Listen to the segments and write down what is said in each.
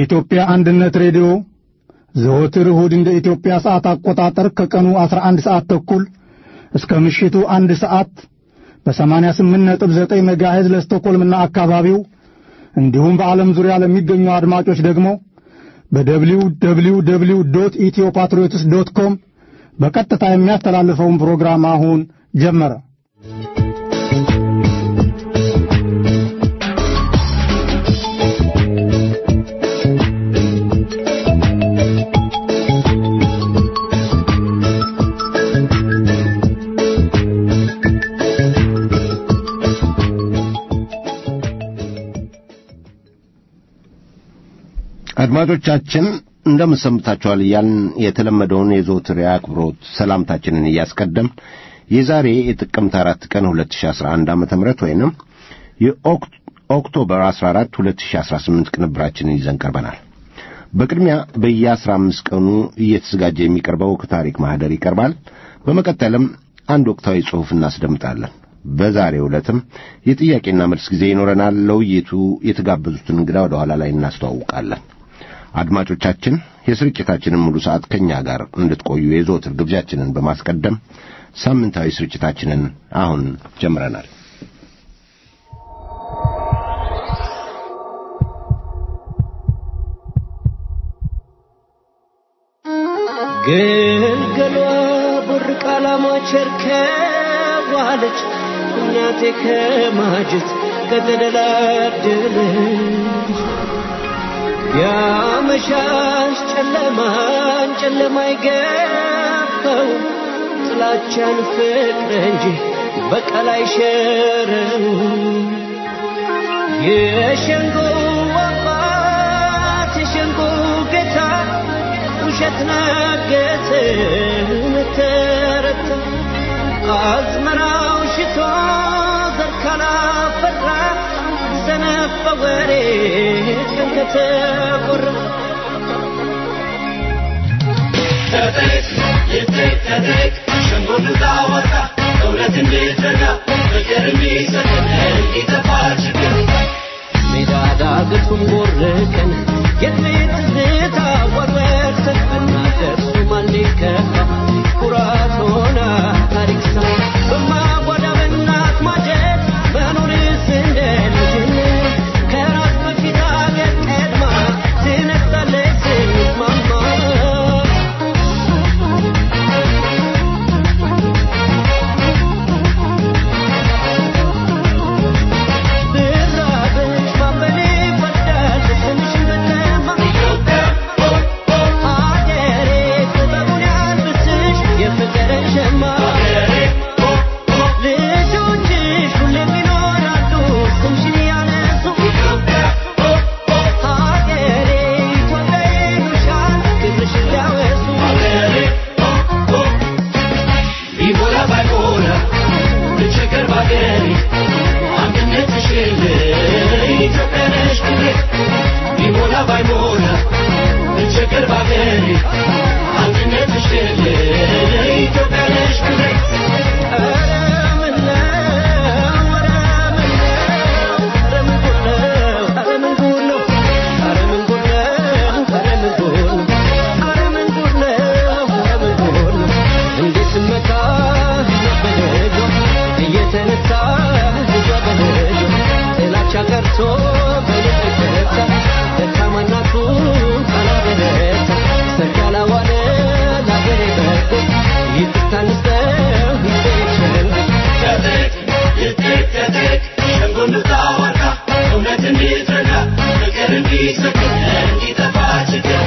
የኢትዮጵያ አንድነት ሬዲዮ ዘወትር እሁድ እንደ ኢትዮጵያ ሰዓት አቆጣጠር ከቀኑ 11 ሰዓት ተኩል እስከ ምሽቱ 1 ሰዓት በ88.9 ሜጋሄዝ ለስቶኮልምና አካባቢው እንዲሁም በዓለም ዙሪያ ለሚገኙ አድማጮች ደግሞ www.ethiopatriots.com በቀጥታ የሚያስተላልፈውን ፕሮግራም አሁን ጀመረ። አድማጮቻችን እንደምሰምታችኋል ያልን የተለመደውን የዘወትር አክብሮት ሰላምታችንን እያስቀደም የዛሬ የጥቅምት 4 ቀን 2011 ዓ.ም ወይንም የኦክቶበር 14 2018 ቅንብራችንን ይዘን ቀርበናል። በቅድሚያ በየ15 ቀኑ እየተዘጋጀ የሚቀርበው ከታሪክ ማህደር ይቀርባል። በመቀጠልም አንድ ወቅታዊ ጽሑፍ እናስደምጣለን። በዛሬው ዕለትም የጥያቄና መልስ ጊዜ ይኖረናል። ለውይይቱ የተጋበዙትን እንግዳ ወደ ኋላ ላይ እናስተዋውቃለን። አድማጮቻችን የስርጭታችንን ሙሉ ሰዓት ከኛ ጋር እንድትቆዩ የዘወትር ግብዣችንን በማስቀደም ሳምንታዊ ስርጭታችንን አሁን ጀምረናል። ግልገሏ ቡርቃላ ሞቸርከ ዋለች እናቴ ከማጀት ከተደላደለች ያመሻሽ ጨለማን ጨለማ ይገባው ጥላቻን ፍቅር እንጂ በቀል አይሸረው የሸንጎ አባት የሸንጎ ጌታ ውሸት ነገተ ተረታ አዝመራው ሽቶ ዘር ካላፈራ ሰነፈ ወሬ ከንከተቆረ ተጠቅ ሸንጎን ታወጣ እውነት እንዲተጋ ፍቅር እንዲሰጠን እንዲተፋችግር ሜዳ ዳገቱን ቦርከን የትቤት ዝታ ወርወርተን እናደርሱ ማሊከፋ ኩራት ሆና ታሪክ ሳ በማጓዳ በእናት ማጀት መኖርስ እንደ ልጅነት ከራስ በፊት አገር ቀድማ ትነሳለች ስንስማማ ብራብሽ ማበሌ ይወዳል ስምሽን በተማ አገሬ ጥበቡን ያልብስሽ የፍቅርን ሸማ ልጆችሽ ሁሌም ይኖራሉ ስምሽን ያነሱ ሀገሬ ኢትዮጵያ ይሉሻል ክብርሽን ሊያወሱ ቢሞላ ባይሞላ ብቸገር ባገሬ አንድነትሽ ኢትዮጵያ ነሽ ክብሬ ቢሞላ ባይሞላ ብቸገር ባገሬ አንድነትሽ ኢትዮጵያ ነሽ ክብሬ ቀርቶ በልተታ ደካማናቱ ካላበረታ ሰካላዋለ ላገሬ በጎ ይትታንስተው ይተቸል ተጠቅ ሸንጎን ታወጣ እውነት እንዲትረዳ ፍቅር እንዲሰክን እንዲጠፋ ችግር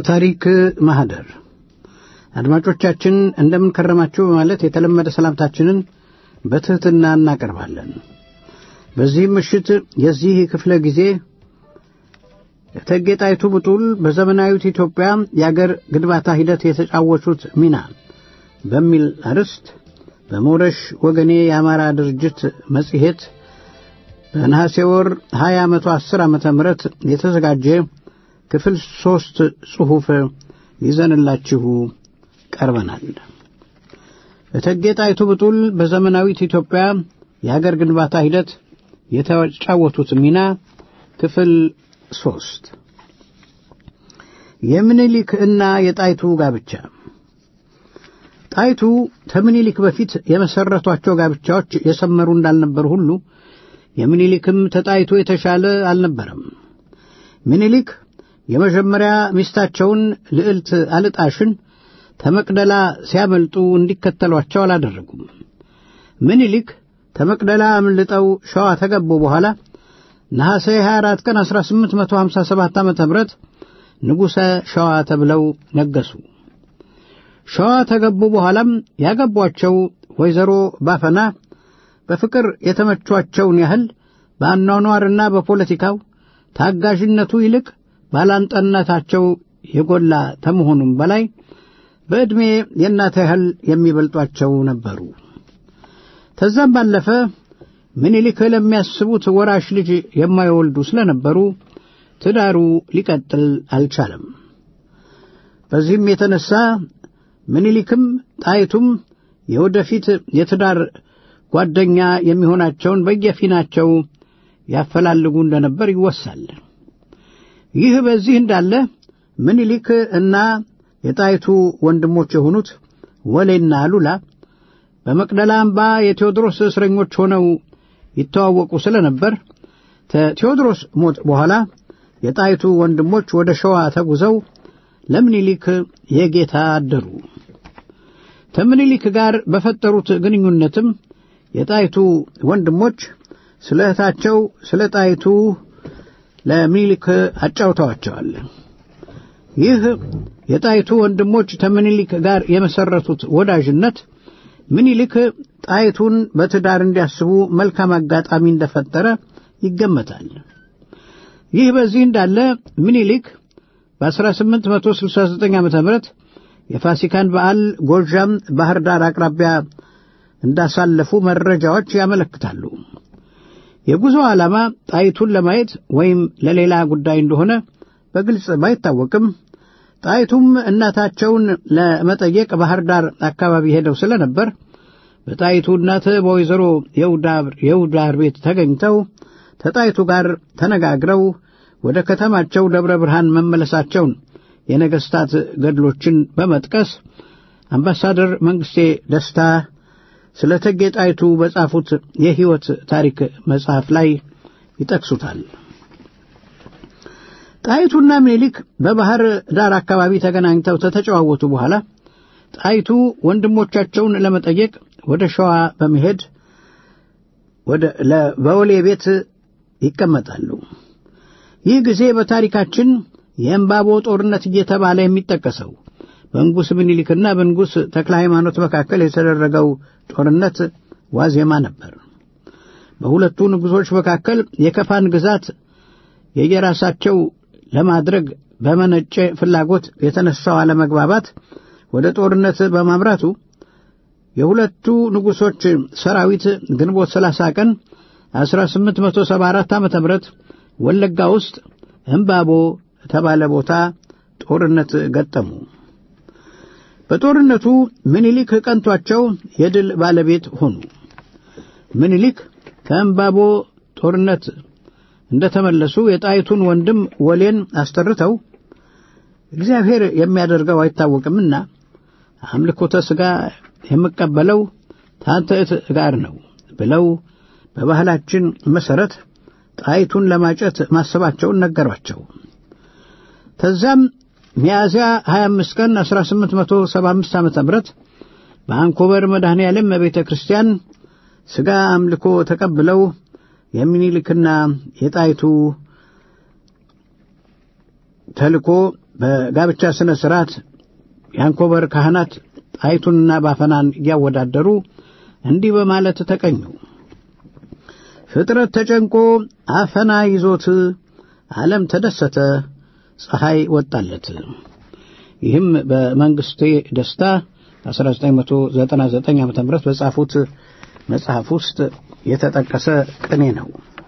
ከታሪክ ማህደር አድማጮቻችን እንደምን ከረማችሁ በማለት የተለመደ ሰላምታችንን በትህትና እናቀርባለን። በዚህ ምሽት የዚህ ክፍለ ጊዜ እቴጌ ጣይቱ ብጡል በዘመናዊት ኢትዮጵያ የአገር ግንባታ ሂደት የተጫወቱት ሚና በሚል አርዕስት በሞረሽ ወገኔ የአማራ ድርጅት መጽሔት በነሐሴ ወር 2010 ዓመተ ምህረት የተዘጋጀ ክፍል 3 ጽሑፍ ይዘንላችሁ ቀርበናል። እቴጌ ጣይቱ ብጡል በዘመናዊት ኢትዮጵያ የሀገር ግንባታ ሂደት የተጫወቱት ሚና ክፍል 3 የምኒልክ እና የጣይቱ ጋብቻ። ጣይቱ ከምኒልክ በፊት የመሰረቷቸው ጋብቻዎች የሰመሩ እንዳልነበሩ ሁሉ የምኒልክም ተጣይቱ የተሻለ አልነበረም። ምኒልክ የመጀመሪያ ሚስታቸውን ልዕልት አልጣሽን ተመቅደላ ሲያመልጡ እንዲከተሏቸው አላደረጉም። ምኒልክ ተመቅደላ አምልጠው ሸዋ ተገቡ በኋላ ነሐሴ 24 ቀን 1857 ዓ.ም ንጉሠ ሸዋ ተብለው ነገሱ። ሸዋ ተገቡ በኋላም ያገቧቸው ወይዘሮ ባፈና በፍቅር የተመቿቸውን ያህል በአኗኗርና በፖለቲካው ታጋዥነቱ ይልቅ ባላንጠነታቸው የጎላ ተመሆኑም በላይ በዕድሜ የእናት ያህል የሚበልጧቸው ነበሩ። ተዛም ባለፈ ምኒልክ ለሚያስቡት ወራሽ ልጅ የማይወልዱ ስለነበሩ ትዳሩ ሊቀጥል አልቻለም። በዚህም የተነሳ ምኒልክም ጣይቱም የወደፊት የትዳር ጓደኛ የሚሆናቸውን በየፊናቸው ያፈላልጉ እንደነበር ይወሳል። ይህ በዚህ እንዳለ ምኒልክ እና የጣይቱ ወንድሞች የሆኑት ወሌና አሉላ በመቅደላ አምባ የቴዎድሮስ እስረኞች ሆነው ይተዋወቁ ስለነበር ከቴዎድሮስ ሞት በኋላ የጣይቱ ወንድሞች ወደ ሸዋ ተጉዘው ለምኒልክ የጌታ አደሩ። ከምኒልክ ጋር በፈጠሩት ግንኙነትም የጣይቱ ወንድሞች ስለ እህታቸው ስለ ጣይቱ ለምኒልክ አጫውተዋቸዋል። ይህ የጣይቱ ወንድሞች ከምኒልክ ጋር የመሰረቱት ወዳጅነት ምኒልክ ጣይቱን በትዳር እንዲያስቡ መልካም አጋጣሚ እንደፈጠረ ይገመታል። ይህ በዚህ እንዳለ ምኒልክ በ1869 ዓ.ም የፋሲካን በዓል ጎጃም ባህር ዳር አቅራቢያ እንዳሳለፉ መረጃዎች ያመለክታሉ። የጉዞ ዓላማ ጣይቱን ለማየት ወይም ለሌላ ጉዳይ እንደሆነ በግልጽ ባይታወቅም ጣይቱም እናታቸውን ለመጠየቅ ባህር ዳር አካባቢ ሄደው ስለነበር በጣይቱ እናት በወይዘሮ የውዳር ቤት ተገኝተው ከጣይቱ ጋር ተነጋግረው ወደ ከተማቸው ደብረ ብርሃን መመለሳቸውን የነገስታት ገድሎችን በመጥቀስ አምባሳደር መንግስቴ ደስታ ስለ እቴጌ ጣይቱ በጻፉት የሕይወት ታሪክ መጽሐፍ ላይ ይጠቅሱታል። ጣይቱና ምኒልክ በባህር ዳር አካባቢ ተገናኝተው ተጨዋወቱ በኋላ ጣይቱ ወንድሞቻቸውን ለመጠየቅ ወደ ሸዋ በመሄድ በወሌ ቤት ይቀመጣሉ። ይህ ጊዜ በታሪካችን የእምባቦ ጦርነት እየተባለ የሚጠቀሰው በንጉሥ ምኒልክና በንጉሥ ተክለ ሃይማኖት መካከል የተደረገው ጦርነት ዋዜማ ነበር። በሁለቱ ንጉሶች መካከል የከፋን ግዛት የየራሳቸው ለማድረግ በመነጨ ፍላጎት የተነሳው አለመግባባት ወደ ጦርነት በማምራቱ የሁለቱ ንጉሶች ሰራዊት ግንቦት 30 ቀን 1874 ዓ.ም ወለጋ ውስጥ እምባቦ ተባለ ቦታ ጦርነት ገጠሙ። በጦርነቱ ምኒልክ ቀንቷቸው የድል ባለቤት ሆኑ። ምኒልክ ከእምባቦ ጦርነት እንደተመለሱ የጣይቱን ወንድም ወሌን አስተርተው እግዚአብሔር የሚያደርገው አይታወቅምና አምልኮተ ሥጋ የምቀበለው ታንተ ጋር ነው ብለው በባህላችን መሰረት ጣይቱን ለማጨት ማሰባቸውን ነገሯቸው። ተዛም ሚያዝያ 25 ቀን 1875 ዓ.ም በአንኮበር መድኃኔዓለም ቤተ ክርስቲያን ሥጋ አምልኮ ተቀብለው የሚኒልክና የጣይቱ ተልኮ በጋብቻ ስነ ስርዓት የአንኮበር ካህናት ጣይቱንና ባፈናን እያወዳደሩ እንዲህ በማለት ተቀኙ። ፍጥረት ተጨንቆ አፈና ይዞት ዓለም ተደሰተ ፀሐይ ወጣለት። ይህም በመንግስቴ ደስታ 1999 ዓ.ም በጻፉት መጽሐፍ ውስጥ የተጠቀሰ ቅኔ ነው።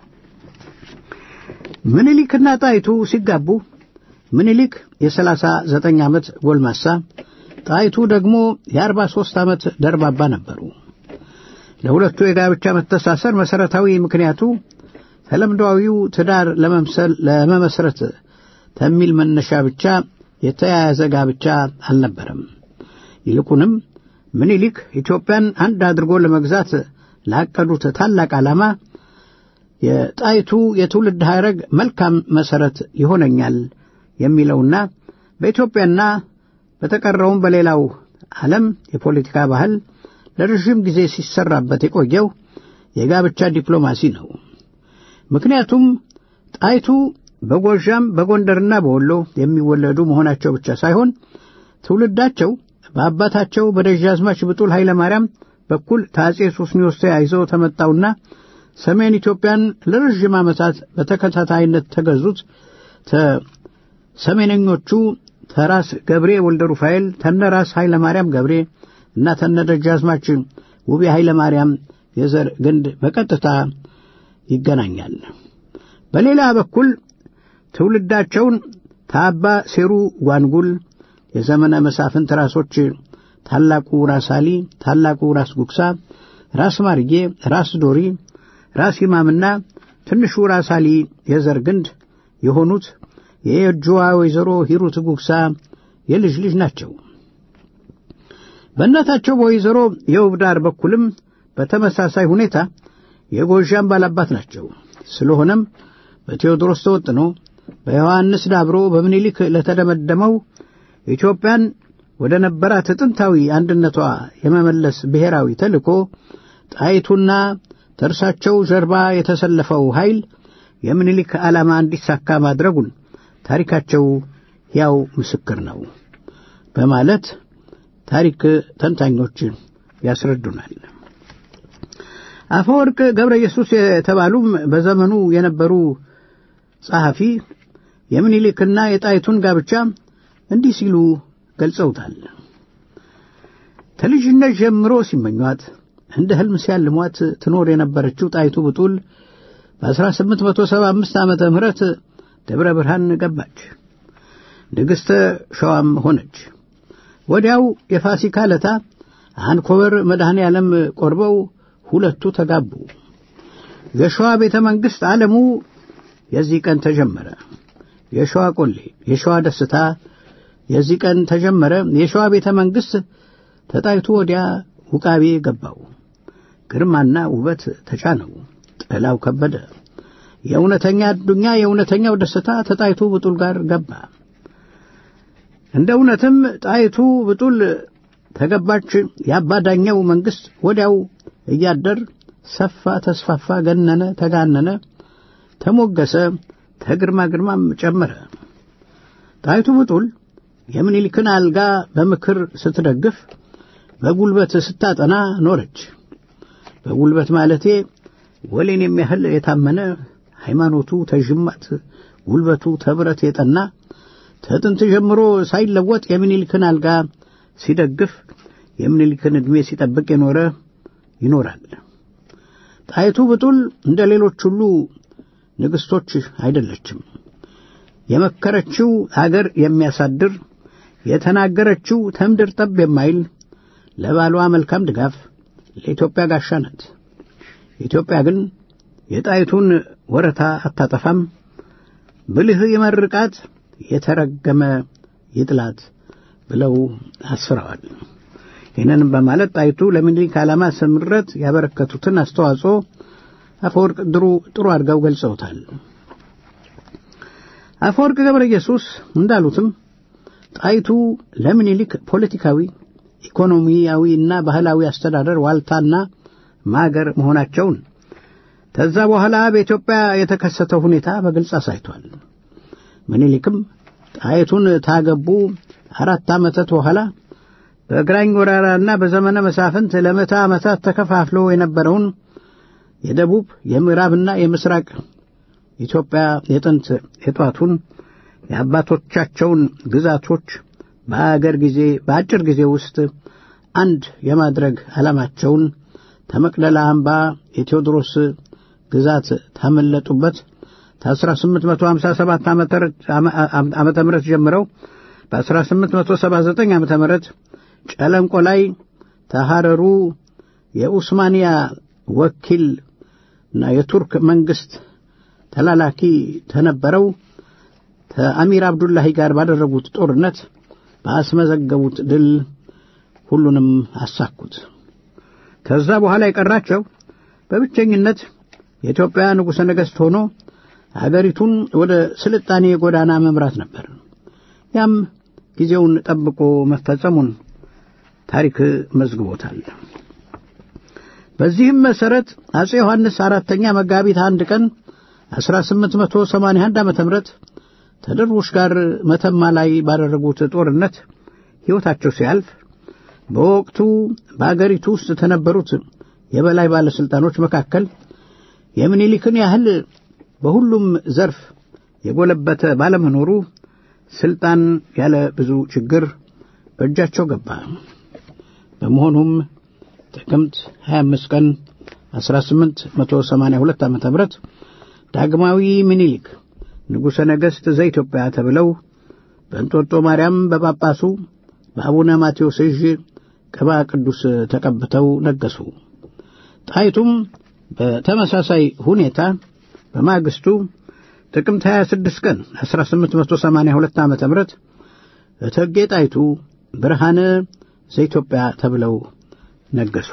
ምኒልክና ጣይቱ ሲጋቡ ምኒልክ የ39 ዓመት ጎልማሳ፣ ጣይቱ ደግሞ የ43 ዓመት ደርባባ ነበሩ። ለሁለቱ የጋብቻ መተሳሰር መሰረታዊ ምክንያቱ ተለምዷዊው ትዳር ለመመስረት ተሚል መነሻ ብቻ የተያያዘ ጋብቻ አልነበረም። ይልቁንም ምኒልክ ኢትዮጵያን አንድ አድርጎ ለመግዛት ላቀዱት ታላቅ ዓላማ የጣይቱ የትውልድ ሐረግ መልካም መሰረት ይሆነኛል የሚለውና በኢትዮጵያና በተቀረውም በሌላው ዓለም የፖለቲካ ባህል ለረጅም ጊዜ ሲሰራበት የቆየው የጋብቻ ዲፕሎማሲ ነው። ምክንያቱም ጣይቱ በጎጃም በጎንደርና በወሎ የሚወለዱ መሆናቸው ብቻ ሳይሆን ትውልዳቸው በአባታቸው በደጃዝማች ብጡል ኃይለ ማርያም በኩል ታጼ ሱስንዮስ ተያይዘው ተመጣውና ሰሜን ኢትዮጵያን ለረጅም ዓመታት በተከታታይነት ተገዙት ሰሜነኞቹ ተራስ ገብሬ ወልደ ሩፋኤል ተነራስ ኃይለ ማርያም ገብሬ እና ተነደጃዝማች ውቤ ኃይለ ማርያም የዘር ግንድ በቀጥታ ይገናኛል። በሌላ በኩል ትውልዳቸውን ታባ ሴሩ ጓንጉል የዘመነ መሳፍንት ራሶች ታላቁ ራስ አሊ፣ ታላቁ ራስ ጉግሳ፣ ራስ ማርጌ፣ ራስ ዶሪ፣ ራስ ኢማምና ትንሹ ራስ አሊ የዘር ግንድ የሆኑት የየጅዋ ወይዘሮ ሂሩት ጉግሳ የልጅ ልጅ ናቸው። በእናታቸው በወይዘሮ የውብዳር በኩልም በተመሳሳይ ሁኔታ የጎጃም ባላባት ናቸው። ስለሆነም በቴዎድሮስ ተወጥኖ በዮሐንስ ዳብሮ በምኒልክ ለተደመደመው ኢትዮጵያን ወደ ነበራት ጥንታዊ አንድነቷ የመመለስ ብሔራዊ ተልእኮ ጣይቱና ተርሳቸው ጀርባ የተሰለፈው ኃይል የምኒልክ ዓላማ እንዲሳካ ማድረጉን ታሪካቸው ያው ምስክር ነው በማለት ታሪክ ተንታኞች ያስረዱናል። አፈወርቅ ገብረ ኢየሱስ የተባሉም በዘመኑ የነበሩ ጸሐፊ የምኒልክና የጣይቱን ጋብቻ እንዲህ ሲሉ ገልጸውታል። ከልጅነት ጀምሮ ሲመኟት እንደ ህልም ሲያልሟት ትኖር የነበረችው ጣይቱ ብጡል በ1875 ዓመተ ምህረት ደብረ ብርሃን ገባች። ንግሥተ ሸዋም ሆነች። ወዲያው የፋሲካ ዕለት አንኮበር መድኃኔ ዓለም ቆርበው ሁለቱ ተጋቡ። የሸዋ ቤተ መንግሥት ዓለሙ የዚህ ቀን ተጀመረ። የሸዋ ቆሌ፣ የሸዋ ደስታ የዚህ ቀን ተጀመረ። የሸዋ ቤተ መንግሥት ተጣይቱ ወዲያ ውቃቤ ገባው። ግርማና ውበት ተጫነው። ጥላው ከበደ። የእውነተኛ ዱኛ የእውነተኛው ደስታ ተጣይቱ ብጡል ጋር ገባ። እንደ እውነትም ጣይቱ ብጡል ተገባች። የአባዳኛው መንግሥት ወዲያው እያደር ሰፋ፣ ተስፋፋ፣ ገነነ፣ ተጋነነ፣ ተሞገሰ፣ ተግርማ ግርማም ጨመረ። ጣይቱ ብጡል የምኒልክን አልጋ በምክር ስትደግፍ በጉልበት ስታጠና ኖረች። በጉልበት ማለቴ ወሌን የሚያህል የታመነ ሃይማኖቱ ተጅማት ጉልበቱ ተብረት የጠና ተጥንት ጀምሮ ሳይለወጥ የምኒልክን አልጋ ሲደግፍ የምኒልክን ዕድሜ ሲጠብቅ የኖረ ይኖራል። ጣይቱ ብጡል እንደ ሌሎች ሁሉ ንግሥቶች አይደለችም። የመከረችው አገር የሚያሳድር የተናገረችው ተምድር ጠብ የማይል ለባሏ መልካም ድጋፍ ለኢትዮጵያ ጋሻ ናት። ኢትዮጵያ ግን የጣይቱን ወረታ አታጠፋም። ብልህ ይመርቃት፣ የተረገመ ይጥላት ብለው አስፍረዋል። ይህንንም በማለት ጣይቱ ለምኒልክ ዓላማ ስምረት ያበረከቱትን አስተዋጽኦ አፈወርቅ ጥሩ አድርገው ገልጸውታል። አፈወርቅ ገብረ ኢየሱስ እንዳሉትም ጣይቱ ለምኒልክ ፖለቲካዊ፣ ኢኮኖሚያዊና ባህላዊ አስተዳደር ዋልታና ማገር መሆናቸውን ከዛ በኋላ በኢትዮጵያ የተከሰተው ሁኔታ በግልጽ አሳይቷል። ምኒልክም ጣይቱን ታገቡ 4 ዓመታት በኋላ በግራኝ ወራራና በዘመነ መሳፍንት ለመቶ ዓመታት ተከፋፍሎ የነበረውን የደቡብ የምዕራብና የምስራቅ ኢትዮጵያ የጥንት የጧቱን የአባቶቻቸውን ግዛቶች በአጭር ጊዜ ውስጥ አንድ የማድረግ ዓላማቸውን ተመቅደላ አምባ የቴዎድሮስ ግዛት ታመለጡበት ከ1857 ዓመተ ምህረት ጀምረው በ1879 ዓመተ ምህረት ጨለንቆ ላይ ተሐረሩ የኡስማንያ ወኪል እና የቱርክ መንግስት ተላላኪ ተነበረው ከአሚር አብዱላሂ ጋር ባደረጉት ጦርነት ባስመዘገቡት ድል ሁሉንም አሳኩት። ከዛ በኋላ የቀራቸው በብቸኝነት የኢትዮጵያ ንጉሠ ነገሥት ሆኖ አገሪቱን ወደ ስልጣኔ ጎዳና መምራት ነበር። ያም ጊዜውን ጠብቆ መፈጸሙን ታሪክ መዝግቦታል። በዚህም መሰረት አጼ ዮሐንስ አራተኛ መጋቢት 1 ቀን 1881 ዓመተ ምህረት ተደርቦሽ ጋር መተማ ላይ ባደረጉት ጦርነት ሕይወታቸው ሲያልፍ በወቅቱ በአገሪቱ ውስጥ ተነበሩት የበላይ ባለስልጣኖች መካከል የምኒልክን ያህል በሁሉም ዘርፍ የጎለበተ ባለመኖሩ ስልጣን ያለ ብዙ ችግር በእጃቸው ገባ። በመሆኑም ጥቅምት 25 ቀን 1882 ዓመተ ምህረት ዳግማዊ ምኒልክ ንጉሠ ነገሥት ዘኢትዮጵያ ተብለው በእንጦጦ ማርያም በጳጳሱ በአቡነ ማቴዎስ እጅ ቅባ ቅዱስ ተቀብተው ነገሱ። ጣይቱም በተመሳሳይ ሁኔታ በማግስቱ ጥቅምት 26 ቀን 1882 ዓመተ ምህረት እቴጌ ጣይቱ ብርሃነ ዘኢትዮጵያ ተብለው ነገሱ።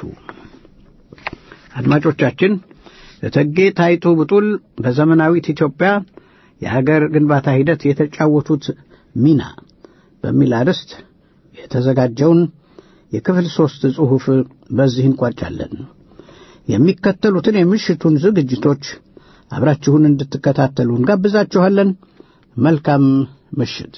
አድማጮቻችን እቴጌ ጣይቱ ብጡል በዘመናዊት ኢትዮጵያ የሀገር ግንባታ ሂደት የተጫወቱት ሚና በሚል አርዕስት የተዘጋጀውን የክፍል 3 ጽሑፍ በዚህ እንቋጫለን። የሚከተሉትን የምሽቱን ዝግጅቶች አብራችሁን እንድትከታተሉ እንጋብዛችኋለን። መልካም ምሽት።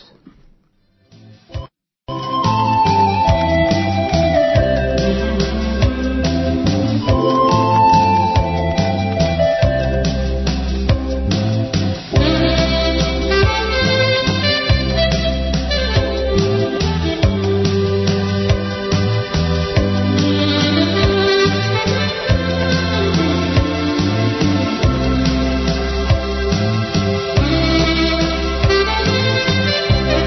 Thank you.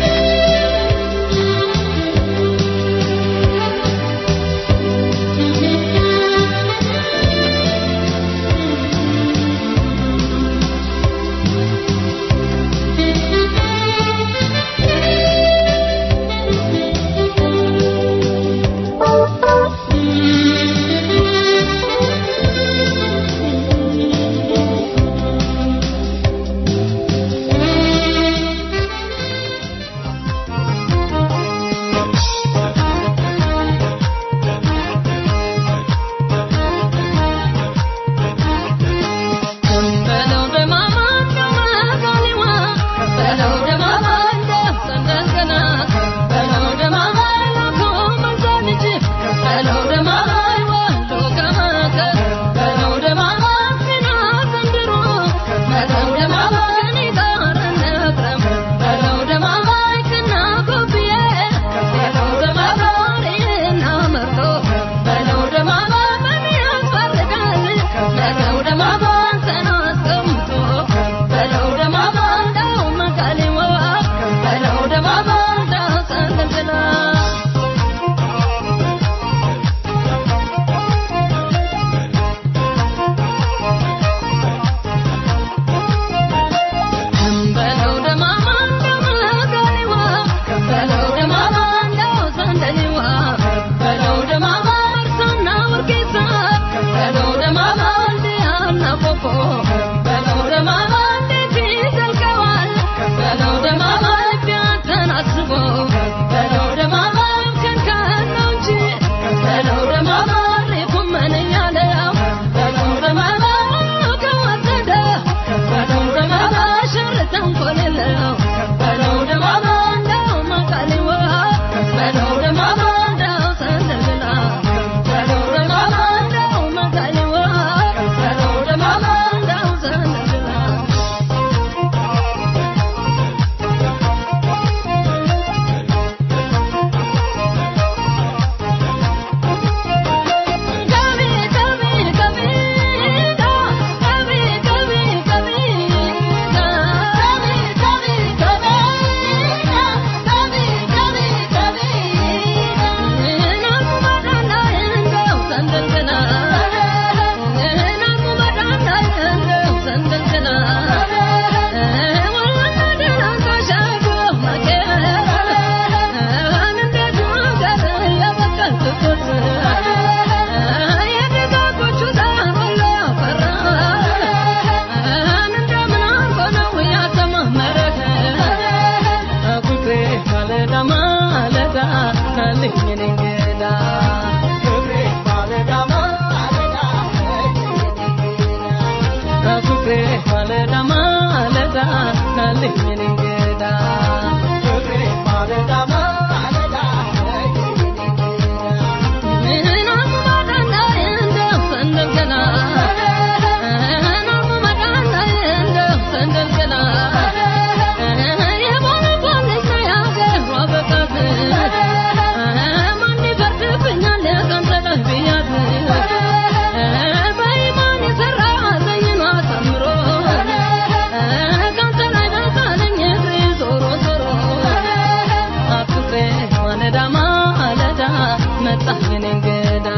ማለዳ ማለዳ መጣህ የኔ እንግዳ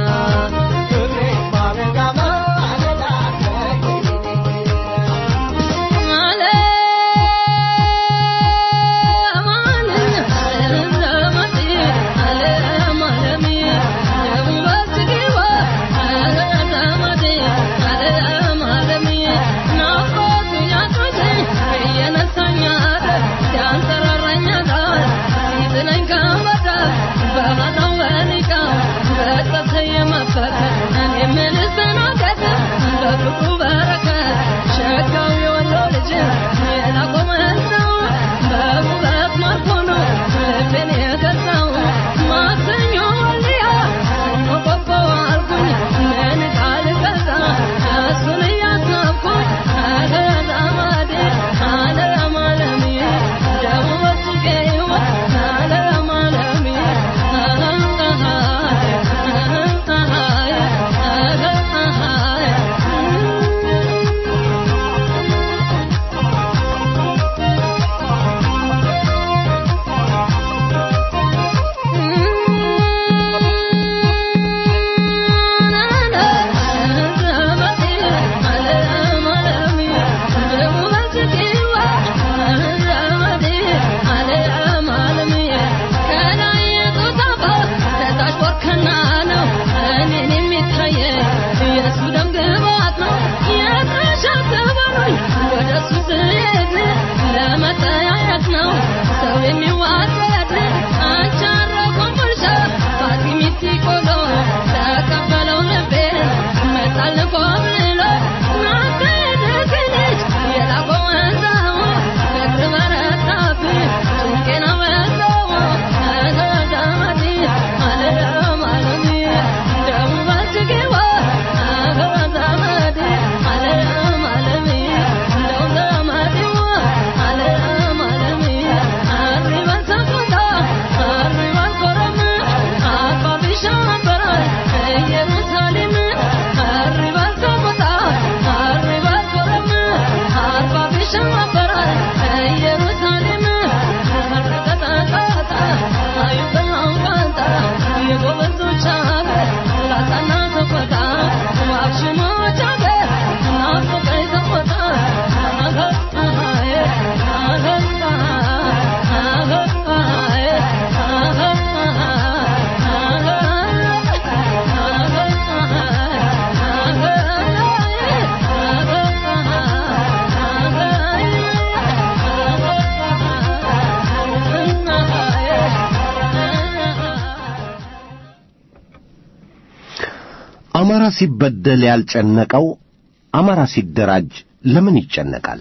አማራ ሲበደል ያልጨነቀው አማራ ሲደራጅ ለምን ይጨነቃል?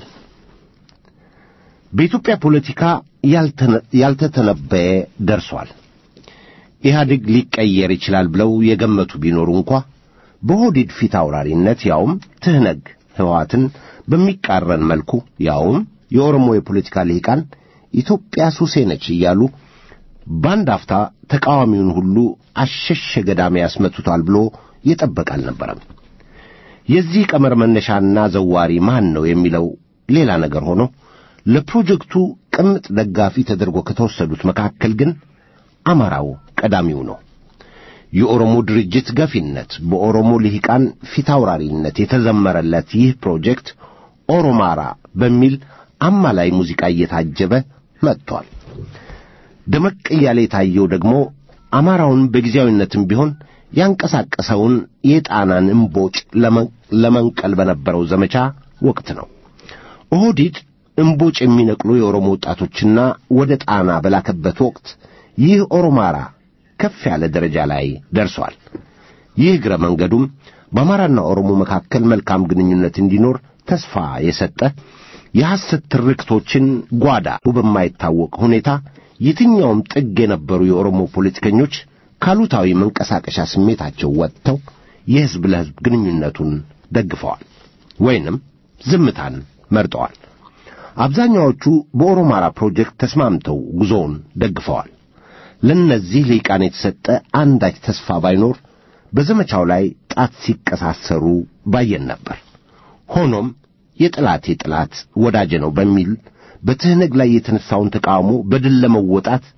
በኢትዮጵያ ፖለቲካ ያልተተነበየ ደርሷል። ኢህአዴግ ሊቀየር ይችላል ብለው የገመቱ ቢኖሩ እንኳ በኦህዴድ ፊት አውራሪነት ያውም ትህነግ ህወሓትን በሚቃረን መልኩ ያውም የኦሮሞ የፖለቲካ ልሂቃን ኢትዮጵያ ሱሴ ነች እያሉ ባንድ አፍታ ተቃዋሚውን ሁሉ አሸሸ ገዳሜ ያስመቱታል ብሎ የጠበቀ አልነበረም። የዚህ ቀመር መነሻና ዘዋሪ ማን ነው የሚለው ሌላ ነገር ሆኖ ለፕሮጀክቱ ቅምጥ ደጋፊ ተደርጎ ከተወሰዱት መካከል ግን አማራው ቀዳሚው ነው። የኦሮሞ ድርጅት ገፊነት በኦሮሞ ልሂቃን ፊት አውራሪነት የተዘመረለት ይህ ፕሮጀክት ኦሮማራ በሚል አማላይ ሙዚቃ እየታጀበ መጥቷል። ደመቅ እያለ የታየው ደግሞ አማራውን በጊዜያዊነትም ቢሆን ያንቀሳቀሰውን የጣናን እምቦጭ ለመንቀል በነበረው ዘመቻ ወቅት ነው። ኦህዴድ እምቦጭ የሚነቅሉ የኦሮሞ ወጣቶችና ወደ ጣና በላከበት ወቅት ይህ ኦሮማራ ከፍ ያለ ደረጃ ላይ ደርሷል። ይህ እግረ መንገዱም በአማራና ኦሮሞ መካከል መልካም ግንኙነት እንዲኖር ተስፋ የሰጠ የሐሰት ትርክቶችን ጓዳ በማይታወቅ ሁኔታ የትኛውም ጥግ የነበሩ የኦሮሞ ፖለቲከኞች ካሉታዊ መንቀሳቀሻ ስሜታቸው ወጥተው የሕዝብ ለሕዝብ ግንኙነቱን ደግፈዋል ወይንም ዝምታን መርጠዋል። አብዛኛዎቹ በኦሮማራ ፕሮጀክት ተስማምተው ጉዞውን ደግፈዋል። ለነዚህ ልሂቃን የተሰጠ አንዳች ተስፋ ባይኖር በዘመቻው ላይ ጣት ሲቀሳሰሩ ባየን ነበር። ሆኖም የጥላቴ ጥላት ወዳጄ ነው በሚል በትህነግ ላይ የተነሳውን ተቃውሞ በድል ለመወጣት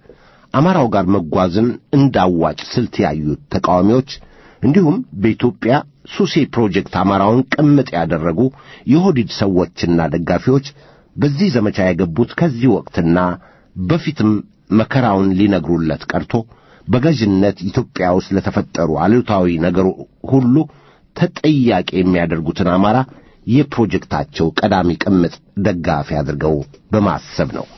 አማራው ጋር መጓዝን እንዳዋጭ ስልት ያዩት ተቃዋሚዎች እንዲሁም በኢትዮጵያ ሱሴ ፕሮጀክት አማራውን ቅምጥ ያደረጉ የሆዲድ ሰዎችና ደጋፊዎች በዚህ ዘመቻ የገቡት ከዚህ ወቅትና በፊትም መከራውን ሊነግሩለት ቀርቶ በገዥነት ኢትዮጵያ ውስጥ ለተፈጠሩ አሉታዊ ነገር ሁሉ ተጠያቂ የሚያደርጉትን አማራ የፕሮጀክታቸው ቀዳሚ ቅምጥ ደጋፊ አድርገው በማሰብ ነው።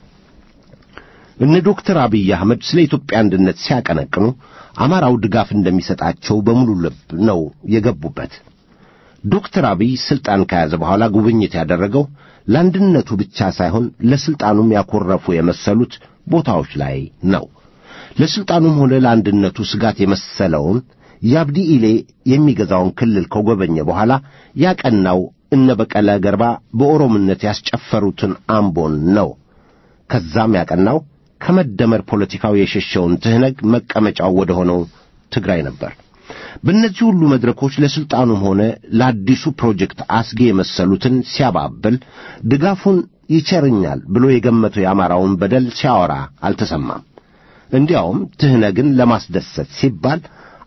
እነ ዶክተር አብይ አህመድ ስለ ኢትዮጵያ አንድነት ሲያቀነቅኑ አማራው ድጋፍ እንደሚሰጣቸው በሙሉ ልብ ነው የገቡበት። ዶክተር አብይ ስልጣን ከያዘ በኋላ ጉብኝት ያደረገው ለአንድነቱ ብቻ ሳይሆን ለስልጣኑም ያኮረፉ የመሰሉት ቦታዎች ላይ ነው። ለስልጣኑም ሆነ ለአንድነቱ ስጋት የመሰለውን የአብዲ ኢሌ የሚገዛውን ክልል ከጎበኘ በኋላ ያቀናው እነ በቀለ ገርባ በኦሮምነት ያስጨፈሩትን አምቦን ነው። ከዛም ያቀናው ከመደመር ፖለቲካው የሸሸውን ትህነግ መቀመጫው ወደ ሆነው ትግራይ ነበር። በእነዚህ ሁሉ መድረኮች ለስልጣኑም ሆነ ለአዲሱ ፕሮጀክት አስጌ የመሰሉትን ሲያባብል ድጋፉን ይቸርኛል ብሎ የገመተው የአማራውን በደል ሲያወራ አልተሰማም። እንዲያውም ትህነግን ለማስደሰት ሲባል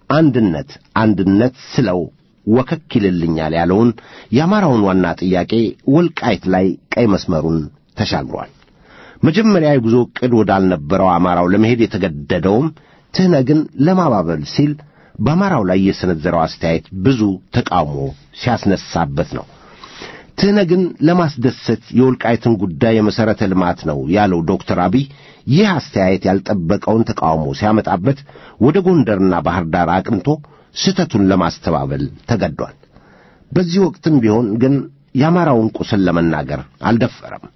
አንድነት ስለው ወከክ ይልልኛል ያለውን የአማራውን ዋና ጥያቄ ወልቃይት ላይ ቀይ መስመሩን ተሻግሯል። መጀመሪያ የጉዞ ዕቅድ ወዳልነበረው አማራው ለመሄድ የተገደደውም ትህነግን ለማባበል ሲል በአማራው ላይ የሰነዘረው አስተያየት ብዙ ተቃውሞ ሲያስነሳበት ነው። ትህነግን ለማስደሰት የወልቃይትን ጉዳይ የመሠረተ ልማት ነው ያለው ዶክተር አብይ ይህ አስተያየት ያልጠበቀውን ተቃውሞ ሲያመጣበት ወደ ጎንደርና ባህር ዳር አቅንቶ ስህተቱን ለማስተባበል ተገዷል። በዚህ ወቅትም ቢሆን ግን የአማራውን ቁስል ለመናገር አልደፈረም።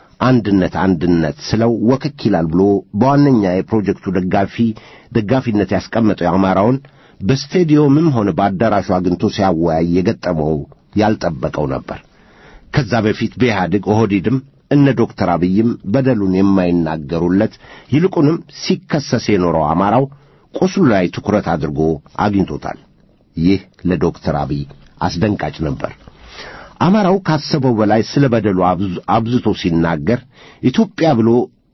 አንድነት ስለው ወከክ ይላል ብሎ በዋነኛ የፕሮጀክቱ ደጋፊነት ያስቀመጠው የአማራውን በስቴዲየምም ሆነ በአዳራሹ አግኝቶ ሲያወያይ የገጠመው ያልጠበቀው ነበር። ከዛ በፊት በኢህአዴግ ኦህዴድም እነ ዶክተር አብይም በደሉን የማይናገሩለት ይልቁንም ሲከሰስ የኖረው አማራው ቁስሉ ላይ ትኩረት አድርጎ አግኝቶታል። ይህ ለዶክተር አብይ አስደንጋጭ ነበር። አማራው ካሰበው በላይ ስለ በደሉ አብዝቶ ሲናገር ኢትዮጵያ ብሎ